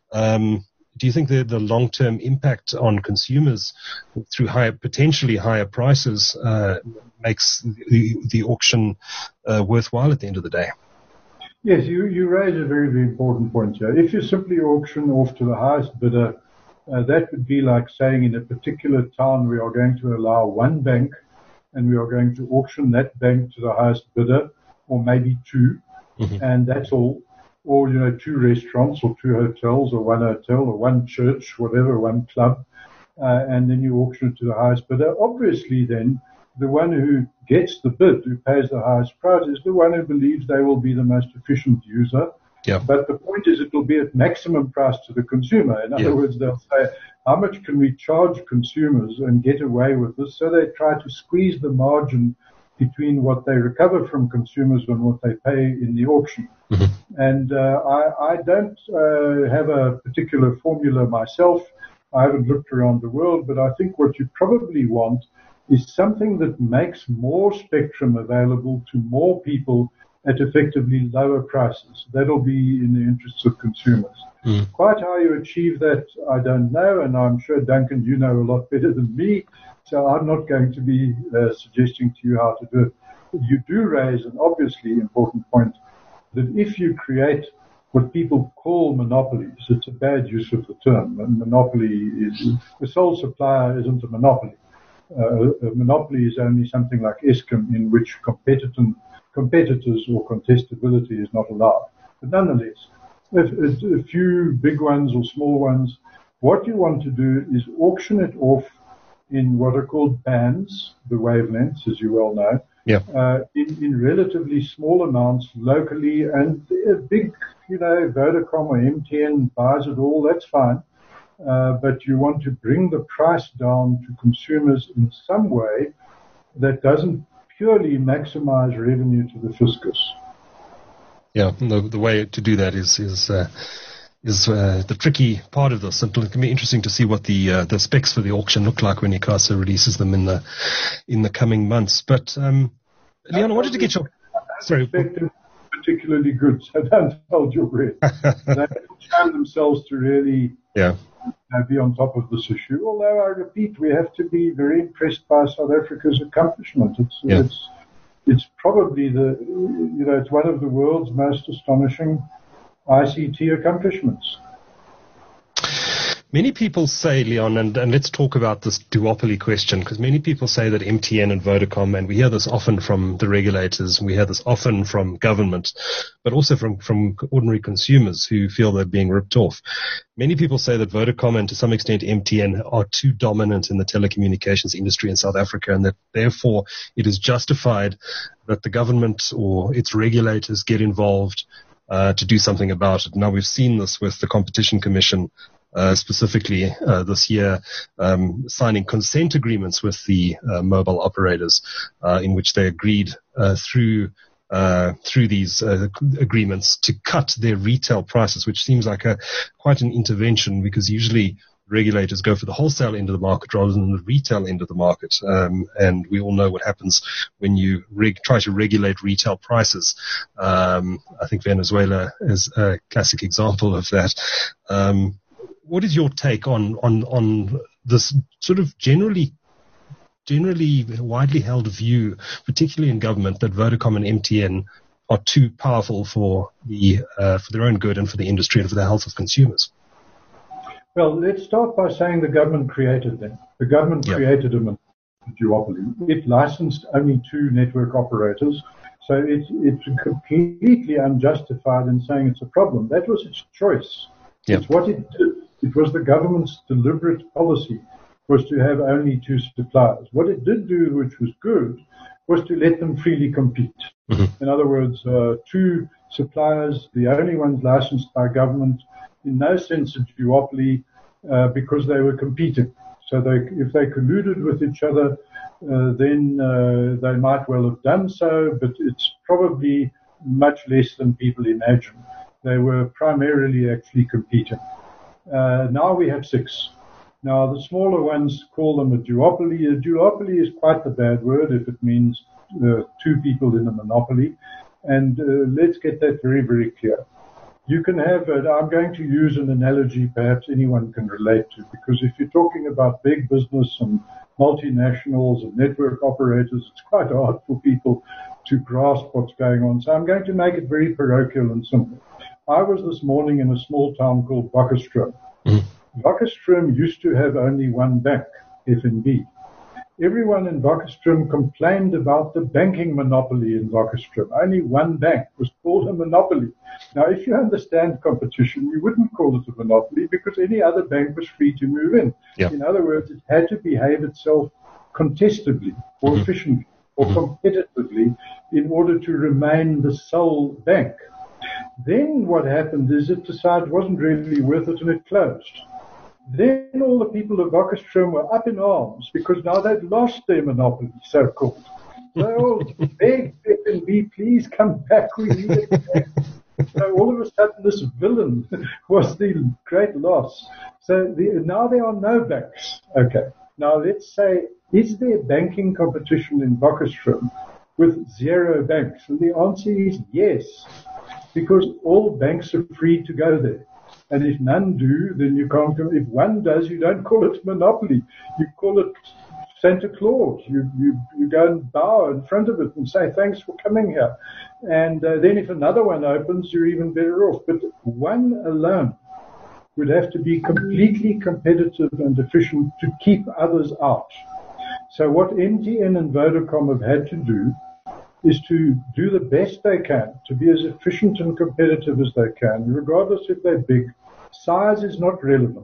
um do you think the, the long-term impact on consumers through higher, potentially higher prices uh, makes the, the auction uh, worthwhile at the end of the day?
Yes, you, you raise a very, very important point here. If you simply auction off to the highest bidder, uh, that would be like saying in a particular town we are going to allow one bank and we are going to auction that bank to the highest bidder, or maybe two, mm-hmm. and that's all. Or, you know, two restaurants or two hotels or one hotel or one church, whatever, one club, uh, and then you auction it to the highest bidder. Obviously, then, the one who gets the bid, who pays the highest price, is the one who believes they will be the most efficient user.
Yeah.
But the point is it will be at maximum price to the consumer. In other yeah. words, they'll say, how much can we charge consumers and get away with this? So they try to squeeze the margin between what they recover from consumers and what they pay in the auction. Mm-hmm. And uh, I, I don't uh, have a particular formula myself. I haven't looked around the world, but I think what you probably want is something that makes more spectrum available to more people at effectively lower prices. That'll be in the interests of consumers. Mm. Quite how you achieve that, I don't know, and I'm sure, Duncan, you know a lot better than me, so I'm not going to be uh, suggesting to you how to do it. But you do raise an obviously important point that if you create what people call monopolies, it's a bad use of the term. A monopoly is, a sole supplier isn't a monopoly. Uh, a monopoly is only something like Eskom, in which competitor, competitors or contestability is not allowed. But nonetheless, if, if a few big ones or small ones, what you want to do is auction it off in what are called bands, the wavelengths, as you well know,
yeah.
uh, in, in relatively small amounts locally, and a big, you know, Vodacom or M T N buys it all, that's fine. Uh, but you want to bring the price down to consumers in some way that doesn't purely maximize revenue to the fiscus.
Yeah, the, the way to do that is is uh, is uh, the tricky part of this. It can be interesting to see what the uh, the specs for the auction look like when ICASA releases them in the in the coming months. But um, Leon, I wanted to get your sorry.
Particularly good, so don't hold your breath. They show themselves to really
yeah.
you know, be on top of this issue. Although I repeat, we have to be very impressed by South Africa's accomplishment. It's
yeah.
it's it's probably the you know it's one of the world's most astonishing I C T accomplishments.
Many people say, Leon, and, and let's talk about this duopoly question, because many people say that M T N and Vodacom, and we hear this often from the regulators, we hear this often from government, but also from, from ordinary consumers who feel they're being ripped off. Many people say that Vodacom and to some extent M T N are too dominant in the telecommunications industry in South Africa, and that therefore it is justified that the government or its regulators get involved uh, to do something about it. Now, we've seen this with the Competition Commission Uh, specifically uh, this year, um, signing consent agreements with the uh, mobile operators, uh, in which they agreed uh, through uh, through these uh, agreements to cut their retail prices, which seems like a quite an intervention, because usually regulators go for the wholesale end of the market rather than the retail end of the market. Um, and we all know what happens when you reg- try to regulate retail prices. Um, I think Venezuela is a classic example of that. Um, What is your take on, on, on this sort of generally, generally widely held view, particularly in government, that Vodacom and M T N are too powerful for the uh, for their own good and for the industry and for the health of consumers?
Well, let's start by saying the government created them. The government
Yep.
created a duopoly. It licensed only two network operators, so it, it's completely unjustified in saying it's a problem. That was its choice.
Yep.
It's what it did. It was the government's deliberate policy was to have only two suppliers. What it did do, which was good, was to let them freely compete.
Mm-hmm.
In other words, uh, two suppliers, the only ones licensed by government, in no sense a duopoly, uh, because they were competing. So they, if they colluded with each other, uh, then uh, they might well have done so, but it's probably much less than people imagine. They were primarily actually competing. Uh, now we have six. Now the smaller ones call them a duopoly. A duopoly is quite a bad word if it means uh, two people in a monopoly. And uh, let's get that very, very clear. You can have, uh, I'm going to use an analogy perhaps anyone can relate to, because if you're talking about big business and multinationals and network operators, it's quite hard for people to grasp what's going on. So I'm going to make it very parochial and simple. I was this morning in a small town called Wakkerstroom. Mm. Wakkerstroom used to have only one bank, F N B. Everyone in Wakkerstroom complained about the banking monopoly in Wakkerstroom. Only one bank was called a monopoly. Now, if you understand competition, you wouldn't call it a monopoly because any other bank was free to move in. Yep. In other words, it had to behave itself contestably or mm-hmm. efficiently or mm-hmm. competitively in order to remain the sole bank. Then what happened is it decided it wasn't really worth it and it closed. Then all the people of Wakkerstroom were up in arms because now they'd lost their monopoly, so-called. They all begged F N B, please come back, we need it back. So all of a sudden this villain was the great loss. So the, now there are no banks. Okay, now let's say, is there banking competition in Wakkerstroom with zero banks? And the answer is yes. Because all banks are free to go there. And if none do, then you can't go. If one does, you don't call it monopoly. You call it Santa Claus. You, you, you go and bow in front of it and say, thanks for coming here. And uh, then if another one opens, you're even better off. But one alone would have to be completely competitive and efficient to keep others out. So what M T N and Vodacom have had to do is to do the best they can, to be as efficient and competitive as they can, regardless if they're big. Size is not relevant.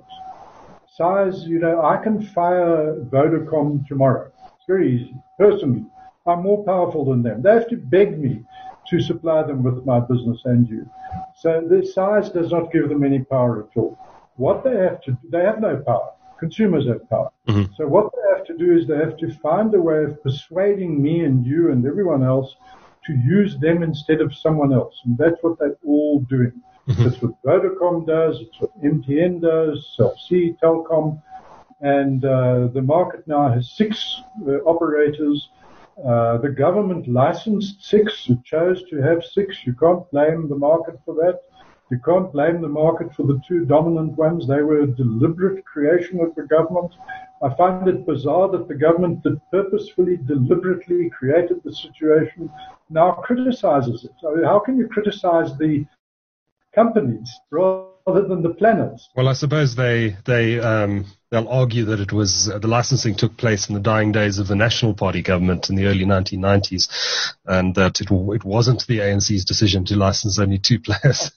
Size, you know, I can fire Vodacom tomorrow. It's very easy. Personally, I'm more powerful than them. They have to beg me to supply them with my business and you. So the size does not give them any power at all. What they have to do, they have no power. Consumers have power. Mm-hmm. So what they have to do is they have to find a way of persuading me and you and everyone else to use them instead of someone else. And that's what they're all doing. Mm-hmm. That's what Vodacom does. It's what M T N does, Cell C, Telkom. And uh, the market now has six uh, operators. Uh, the government licensed six. It chose to have six. You can't blame the market for that. You can't blame the market for the two dominant ones. They were a deliberate creation of the government. I find it bizarre that the government that purposefully, deliberately created the situation now criticizes it. I mean, how can you criticize the companies rather rather than the planets.
Well, I suppose they they um, they'll argue that it was uh, the licensing took place in the dying days of the National Party government in the early nineteen nineties, and that it it wasn't the A N C's decision to license only two players.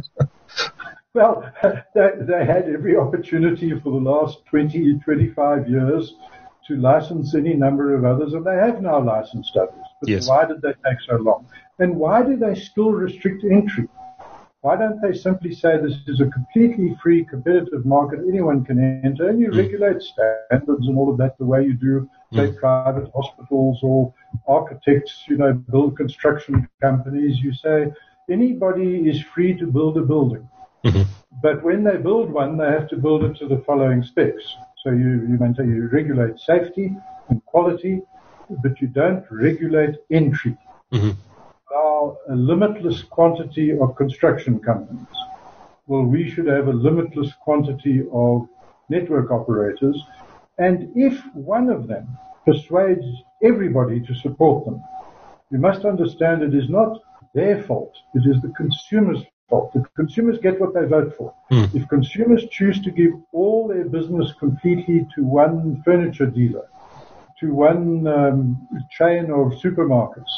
Well, they, they had every opportunity for the last twenty, twenty-five years to license any number of others, and they have now licensed others. But
yes.
Why did they take so long? And why do they still restrict entry? Why don't they simply say this is a completely free, competitive market, anyone can enter, and you mm. regulate standards and all of that the way you do, say, mm. private hospitals or architects, you know, build construction companies. You say anybody is free to build a building. Mm-hmm. But when they build one, they have to build it to the following specs. So you, you maintain, you regulate safety and quality, but you don't regulate entry. Mm-hmm. Now, a limitless quantity of construction companies. Well, we should have a limitless quantity of network operators. And if one of them persuades everybody to support them, you must understand it is not their fault. It is the consumer's fault. The consumers get what they vote for. Mm. If consumers choose to give all their business completely to one furniture dealer, to one um, chain of supermarkets,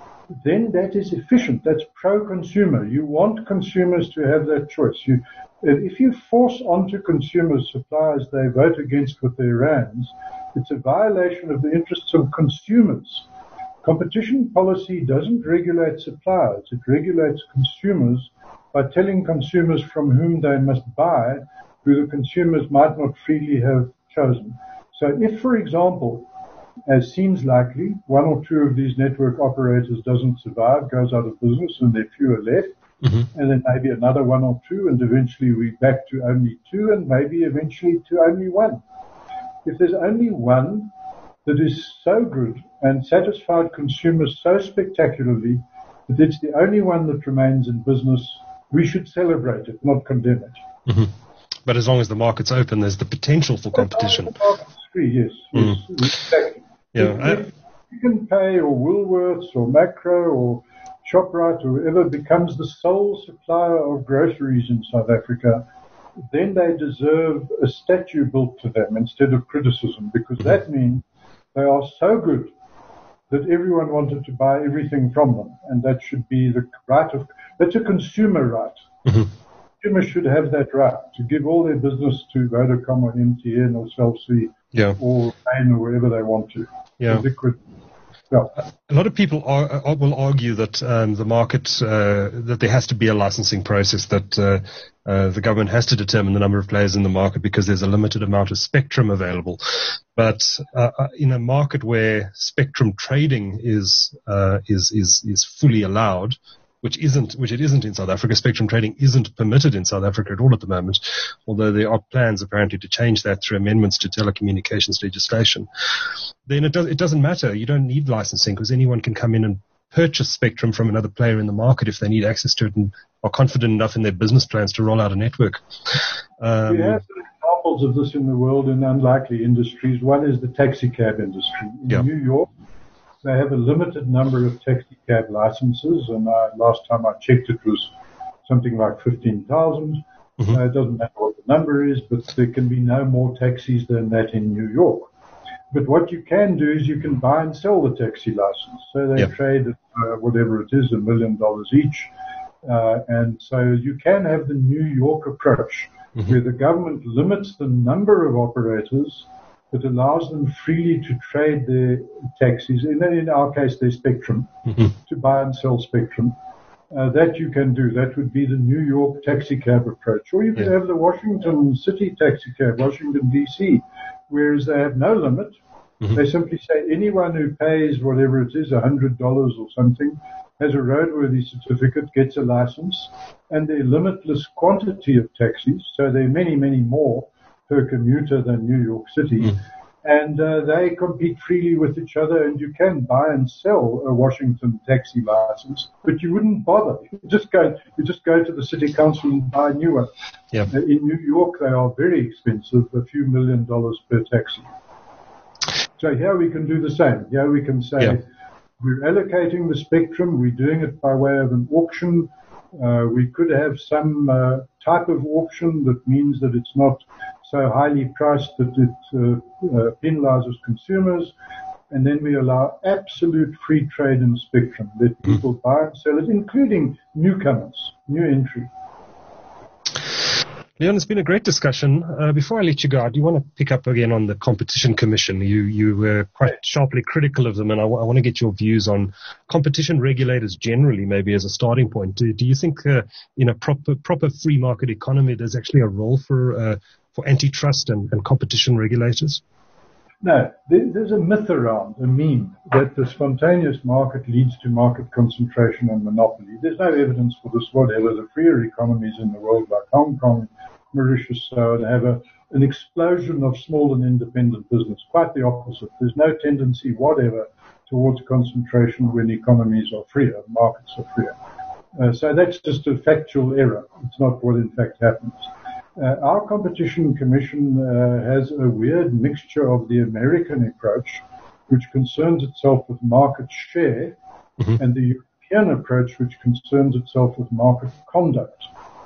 then that is efficient. That's pro-consumer. You want consumers to have that choice. You, if you force onto consumers suppliers they vote against with their rands, it's a violation of the interests of consumers. Competition policy doesn't regulate suppliers. It regulates consumers by telling consumers from whom they must buy, who the consumers might not freely have chosen. So if, for example, as seems likely, one or two of these network operators doesn't survive, goes out of business, and there are fewer left, mm-hmm. and then maybe another one or two, and eventually we're back to only two, and maybe eventually to only one. If there's only one that is so good and satisfied consumers so spectacularly that it's the only one that remains in business, we should celebrate it, not condemn it.
Mm-hmm. But as long as the market's open, there's the potential for competition.
The market's free, yes. yes mm. Exactly.
Yeah,
if, if you can pay, or Woolworths, or Macro, or ShopRite, or whoever becomes the sole supplier of groceries in South Africa, then they deserve a statue built to them instead of criticism, because mm-hmm. that means they are so good that everyone wanted to buy everything from them, and that should be the right of, that's a consumer right. Mm-hmm. Consumers should have that right to give all their business to Vodacom or M T N or Cell C
yeah.
or Rain or wherever they want to.
Yeah.
Liquid. Yeah.
A lot of people are, are, will argue that um, the market, uh, that there has to be a licensing process, that uh, uh, the government has to determine the number of players in the market because there's a limited amount of spectrum available. But uh, in a market where spectrum trading is uh, is is is fully allowed, which isn't, which it isn't in South Africa. Spectrum trading isn't permitted in South Africa at all at the moment, although there are plans apparently to change that through amendments to telecommunications legislation. Then it, does, it doesn't matter. You don't need licensing because anyone can come in and purchase spectrum from another player in the market if they need access to it and are confident enough in their business plans to roll out a network. Um,
we have some examples of this in the world in unlikely industries. One is the taxi cab industry. In
yeah.
New York, they have a limited number of taxi cab licenses, and uh, last time I checked it was something like fifteen thousand. Mm-hmm. Uh, it doesn't matter what the number is, but there can be no more taxis than that in New York. But what you can do is you can buy and sell the taxi license. So they
yep.
trade at uh, whatever it is, a million dollars each. Uh, and so you can have the New York approach, mm-hmm. where the government limits the number of operators that allows them freely to trade their taxis, in, in our case their spectrum, mm-hmm. to buy and sell spectrum. Uh, that you can do. That would be the New York taxi cab approach. Or you could yeah. have the Washington City taxi cab, Washington, D C, whereas they have no limit. Mm-hmm. They simply say anyone who pays whatever it is, one hundred dollars or something, has a roadworthy certificate, gets a license, and their limitless quantity of taxis, so there are many, many more per commuter than New York City, mm. and uh, they compete freely with each other, and you can buy and sell a Washington taxi license, but you wouldn't bother. You just go, you just go to the city council and buy a new one.
Yep.
Uh, in New York, they are very expensive, a few million dollars per taxi. So here we can do the same. Here we can say, yep. we're allocating the spectrum, we're doing it by way of an auction, Uh, we could have some uh, type of auction that means that it's not so highly priced that it uh, uh, penalizes consumers. And then we allow absolute free trade and spectrum. Let people mm. buy and sell it, including newcomers, new entry.
Leon, it's been a great discussion. Uh, before I let you go, I do want to pick up again on the Competition Commission. You you were quite sharply critical of them, and I, w- I want to get your views on competition regulators generally, maybe as a starting point. Do, do you think uh, in a proper proper free market economy there's actually a role for uh, for antitrust and, and competition regulators?
No, there's a myth around, a meme, that the spontaneous market leads to market concentration and monopoly. There's no evidence for this whatever. The freer economies in the world like Hong Kong, Mauritius, so they have a, an explosion of small and independent business. Quite the opposite. There's no tendency whatever towards concentration when economies are freer, markets are freer. Uh, so that's just a factual error. It's not what in fact happens. Uh, our Competition Commission uh, has a weird mixture of the American approach, which concerns itself with market share, mm-hmm. and the European approach, which concerns itself with market conduct.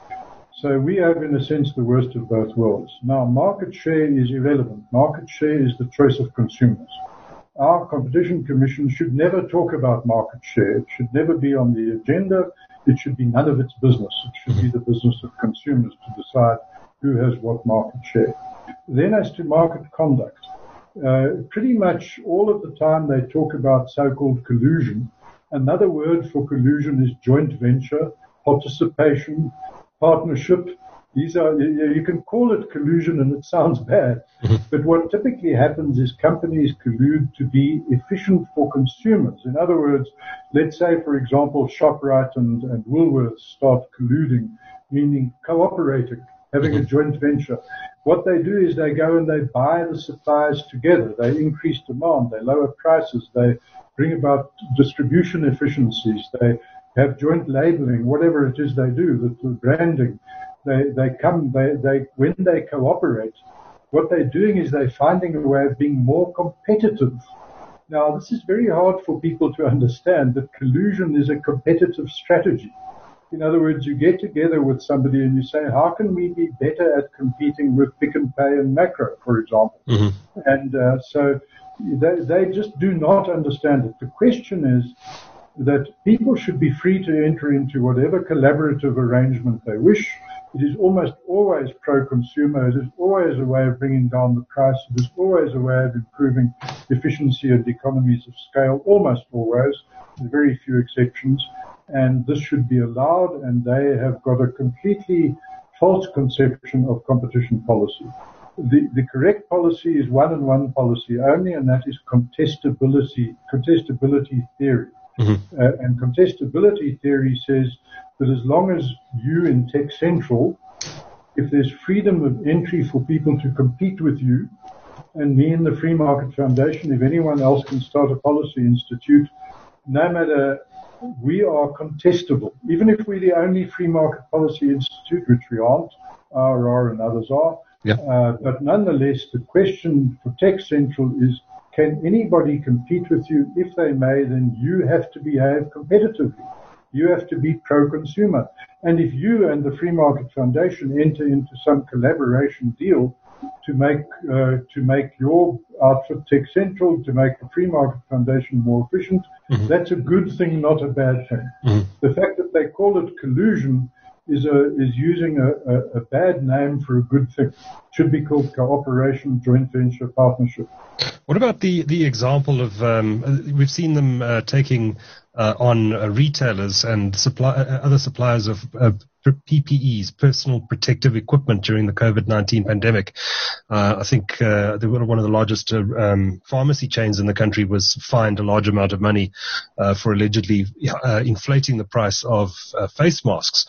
So we have, in a sense, the worst of both worlds. Now, market share is irrelevant. Market share is the choice of consumers. Our Competition Commission should never talk about market share. It should never be on the agenda. It should be none of its business. It should be the business of consumers to decide who has what market share. Then as to market conduct, uh, pretty much all of the time they talk about so-called collusion. Another word for collusion is joint venture, participation, partnership. These are, you can call it collusion and it sounds bad, but what typically happens is companies collude to be efficient for consumers. In other words, let's say, for example, ShopRite and, and Woolworths start colluding, meaning cooperating, having a joint venture. What they do is they go and they buy the suppliers together. They increase demand. They lower prices. They bring about distribution efficiencies. They have joint labeling, whatever it is they do, the, the branding. They, they come, they, they, when they cooperate, what they're doing is they're finding a way of being more competitive. Now, this is very hard for people to understand, that collusion is a competitive strategy. In other words, you get together with somebody and you say, how can we be better at competing with Pick n Pay and Makro, for example? Mm-hmm. And uh, so they, they just do not understand it. The question is that people should be free to enter into whatever collaborative arrangement they wish. It is almost always pro-consumer. It is always a way of bringing down the price. It is always a way of improving efficiency and economies of scale, almost always, with very few exceptions. And this should be allowed, and they have got a completely false conception of competition policy. The, the correct policy is one and one policy only, and that is contestability, contestability theory. Mm-hmm. Uh, and contestability theory says that as long as you in Tech Central, if there's freedom of entry for people to compete with you, and me in the Free Market Foundation, if anyone else can start a policy institute, no matter, we are contestable. Even if we're the only free market policy institute, which we aren't, R R R and others are, yeah. uh, but nonetheless, the question for Tech Central is, can anybody compete with you? If they may, then you have to behave competitively. You have to be pro-consumer. And if you and the Free Market Foundation enter into some collaboration deal to make uh, to make your outfit Tech Central, to make the Free Market Foundation more efficient, mm-hmm. that's a good thing, not a bad thing. Mm-hmm. The fact that they call it collusion is a, is using a, a, a bad name for a good thing. It should be called cooperation, joint venture, partnership.
What about the, the example of, um, we've seen them uh, taking uh, on uh, retailers and supply, uh, other suppliers of uh, P P Es, personal protective equipment, during the COVID nineteen pandemic. Uh, I think uh, they were one of the largest uh, um, pharmacy chains in the country was fined a large amount of money uh, for allegedly uh, inflating the price of uh, face masks.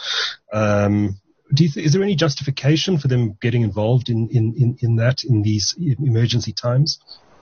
Um, do you th- is there any justification for them getting involved in, in, in, in that in these emergency times?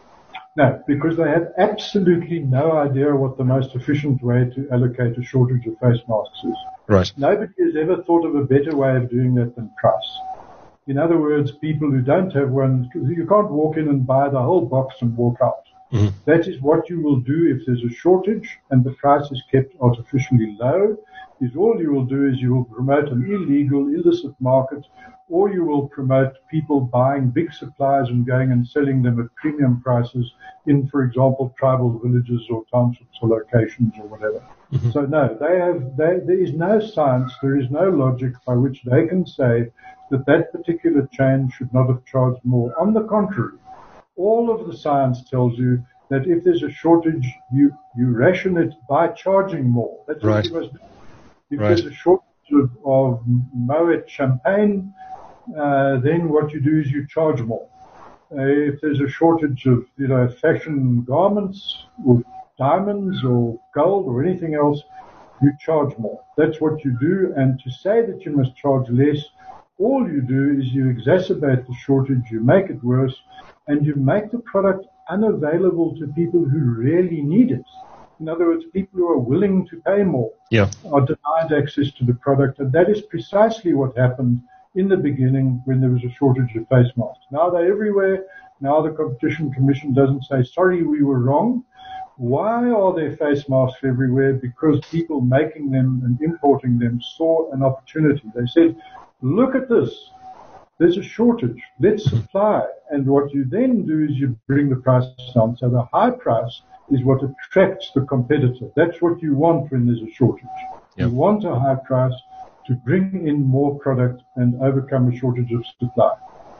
No, because they had absolutely no idea what the most efficient way to allocate a shortage of face masks is.
Right.
Nobody has ever thought of a better way of doing that than price. In other words, people who don't have one, you can't walk in and buy the whole box and walk out. Mm-hmm. That is what you will do if there's a shortage and the price is kept artificially low, is all you will do is you will promote an illegal, illicit market, or you will promote people buying big supplies and going and selling them at premium prices in, for example, tribal villages or townships or locations or whatever. Mm-hmm. So no, they have, they, there is no science, there is no logic by which they can say that that particular chain should not have charged more. On the contrary, all of the science tells you that if there's a shortage, you, you ration it by charging more. That's
right.
what you must do. If
right.
there's a shortage of, of Moet champagne, uh, then what you do is you charge more. Uh, if there's a shortage of, you know, fashion garments or diamonds or gold or anything else, you charge more. That's what you do. And to say that you must charge less, all you do is you exacerbate the shortage, you make it worse, and you make the product unavailable to people who really need it. In other words, people who are willing to pay more
yeah.
are denied access to the product. And that is precisely what happened in the beginning when there was a shortage of face masks. Now they're everywhere. Now the Competition Commission doesn't say, sorry, we were wrong. Why are there face masks everywhere? Because people making them and importing them saw an opportunity. They said, look at this. There's a shortage. Let's supply. And what you then do is you bring the price down. So the high price is what attracts the competitor. That's what you want when there's a shortage. Yep. You want a high price to bring in more product and overcome a shortage of supply.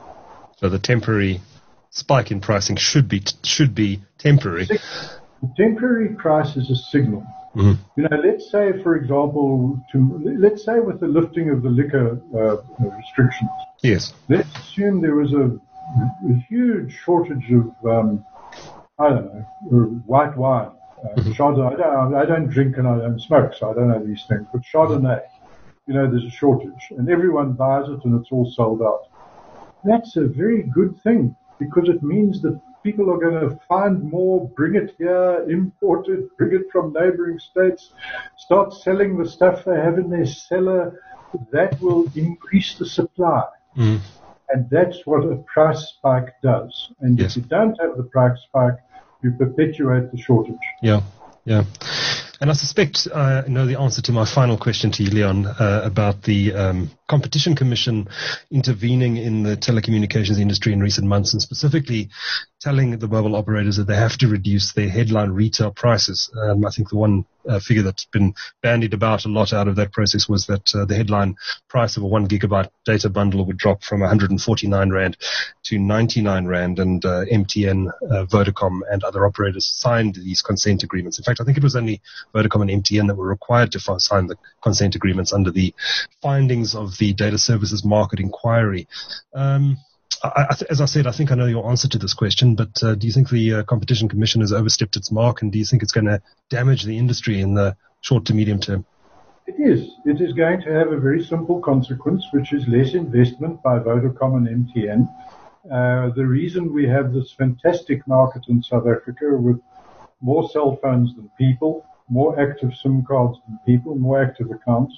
So the temporary spike in pricing should be should be temporary.
The temporary price is a signal. Mm-hmm. You know, let's say, for example, to, let's say with the lifting of the liquor uh, restrictions.
Yes.
Let's assume there was a, a huge shortage of, um, I don't know, white wine. Uh, mm-hmm. Chardonnay. I don't, I don't drink and I don't smoke, so I don't know these things. But Chardonnay, you know, there's a shortage, and everyone buys it, and it's all sold out. That's a very good thing because it means that people are going to find more, bring it here, import it, bring it from neighboring states, start selling the stuff they have in their cellar. That will increase the supply. Mm. And that's what a price spike does. And yes. if you don't have the price spike, you perpetuate the shortage.
Yeah, yeah. And I suspect I know the answer to my final question to you, Leon, uh, about the um, Competition Commission intervening in the telecommunications industry in recent months and specifically telling the mobile operators that they have to reduce their headline retail prices. Um, I think the one uh, figure that's been bandied about a lot out of that process was that uh, the headline price of a one gigabyte data bundle would drop from one hundred forty-nine rand to ninety-nine rand, and uh, M T N, uh, Vodacom and other operators signed these consent agreements. In fact, I think it was only Vodacom and M T N that were required to sign the consent agreements under the findings of the Data Services Market Inquiry. Um, I, I th- as I said, I think I know your answer to this question, but uh, do you think the uh, Competition Commission has overstepped its mark, and do you think it's going to damage the industry in the short to medium term?
It is. It is going to have a very simple consequence, which is less investment by Vodacom and M T N. Uh, the reason we have this fantastic market in South Africa with more cell phones than people, more active SIM cards than people, more active accounts,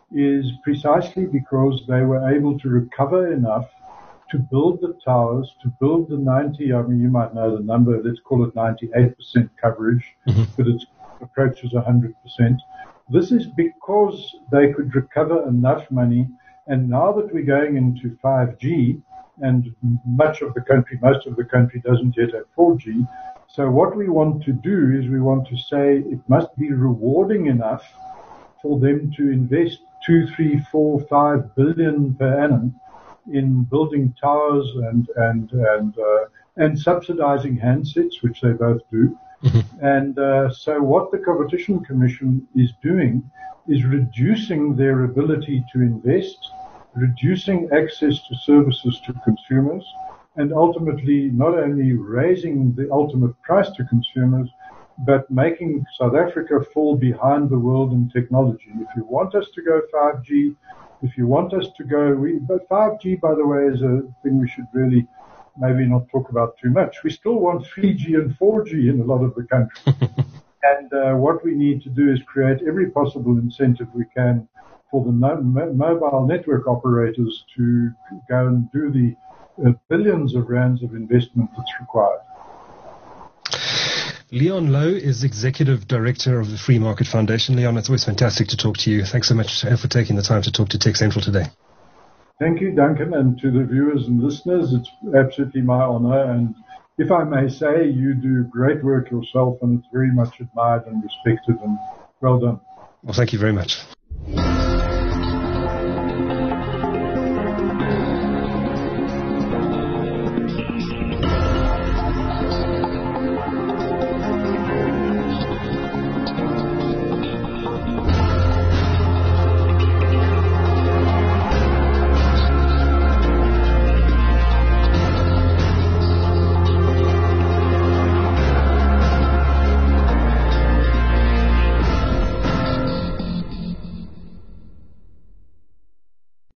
is precisely because they were able to recover enough to build the towers, to build the ninety, I mean, you might know the number, let's call it ninety-eight percent coverage, mm-hmm. but it approaches one hundred percent. This is because they could recover enough money, and now that we're going into five G, and much of the country, most of the country doesn't yet have four G, so what we want to do is we want to say it must be rewarding enough for them to invest two, three, four, five billion per annum in building towers and and and uh, and subsidizing handsets, which they both do. Mm-hmm. And uh, so what the Competition Commission is doing is reducing their ability to invest, reducing access to services to consumers, and ultimately not only raising the ultimate price to consumers, but making South Africa fall behind the world in technology. If you want us to go five G, if you want us to go, we, but five G, by the way, is a thing we should really maybe not talk about too much. We still want three G and four G in a lot of the country. And uh, what we need to do is create every possible incentive we can for the no, mo- mobile network operators to go and do the uh, billions of rands of investment that's required.
Leon Lowe is Executive Director of the Free Market Foundation. Leon, it's always fantastic to talk to you. Thanks so much for taking the time to talk to Tech Central today.
Thank you, Duncan, and to the viewers and listeners, it's absolutely my honor. And if I may say, you do great work yourself, and it's very much admired and respected, and well done.
Well, thank you very much.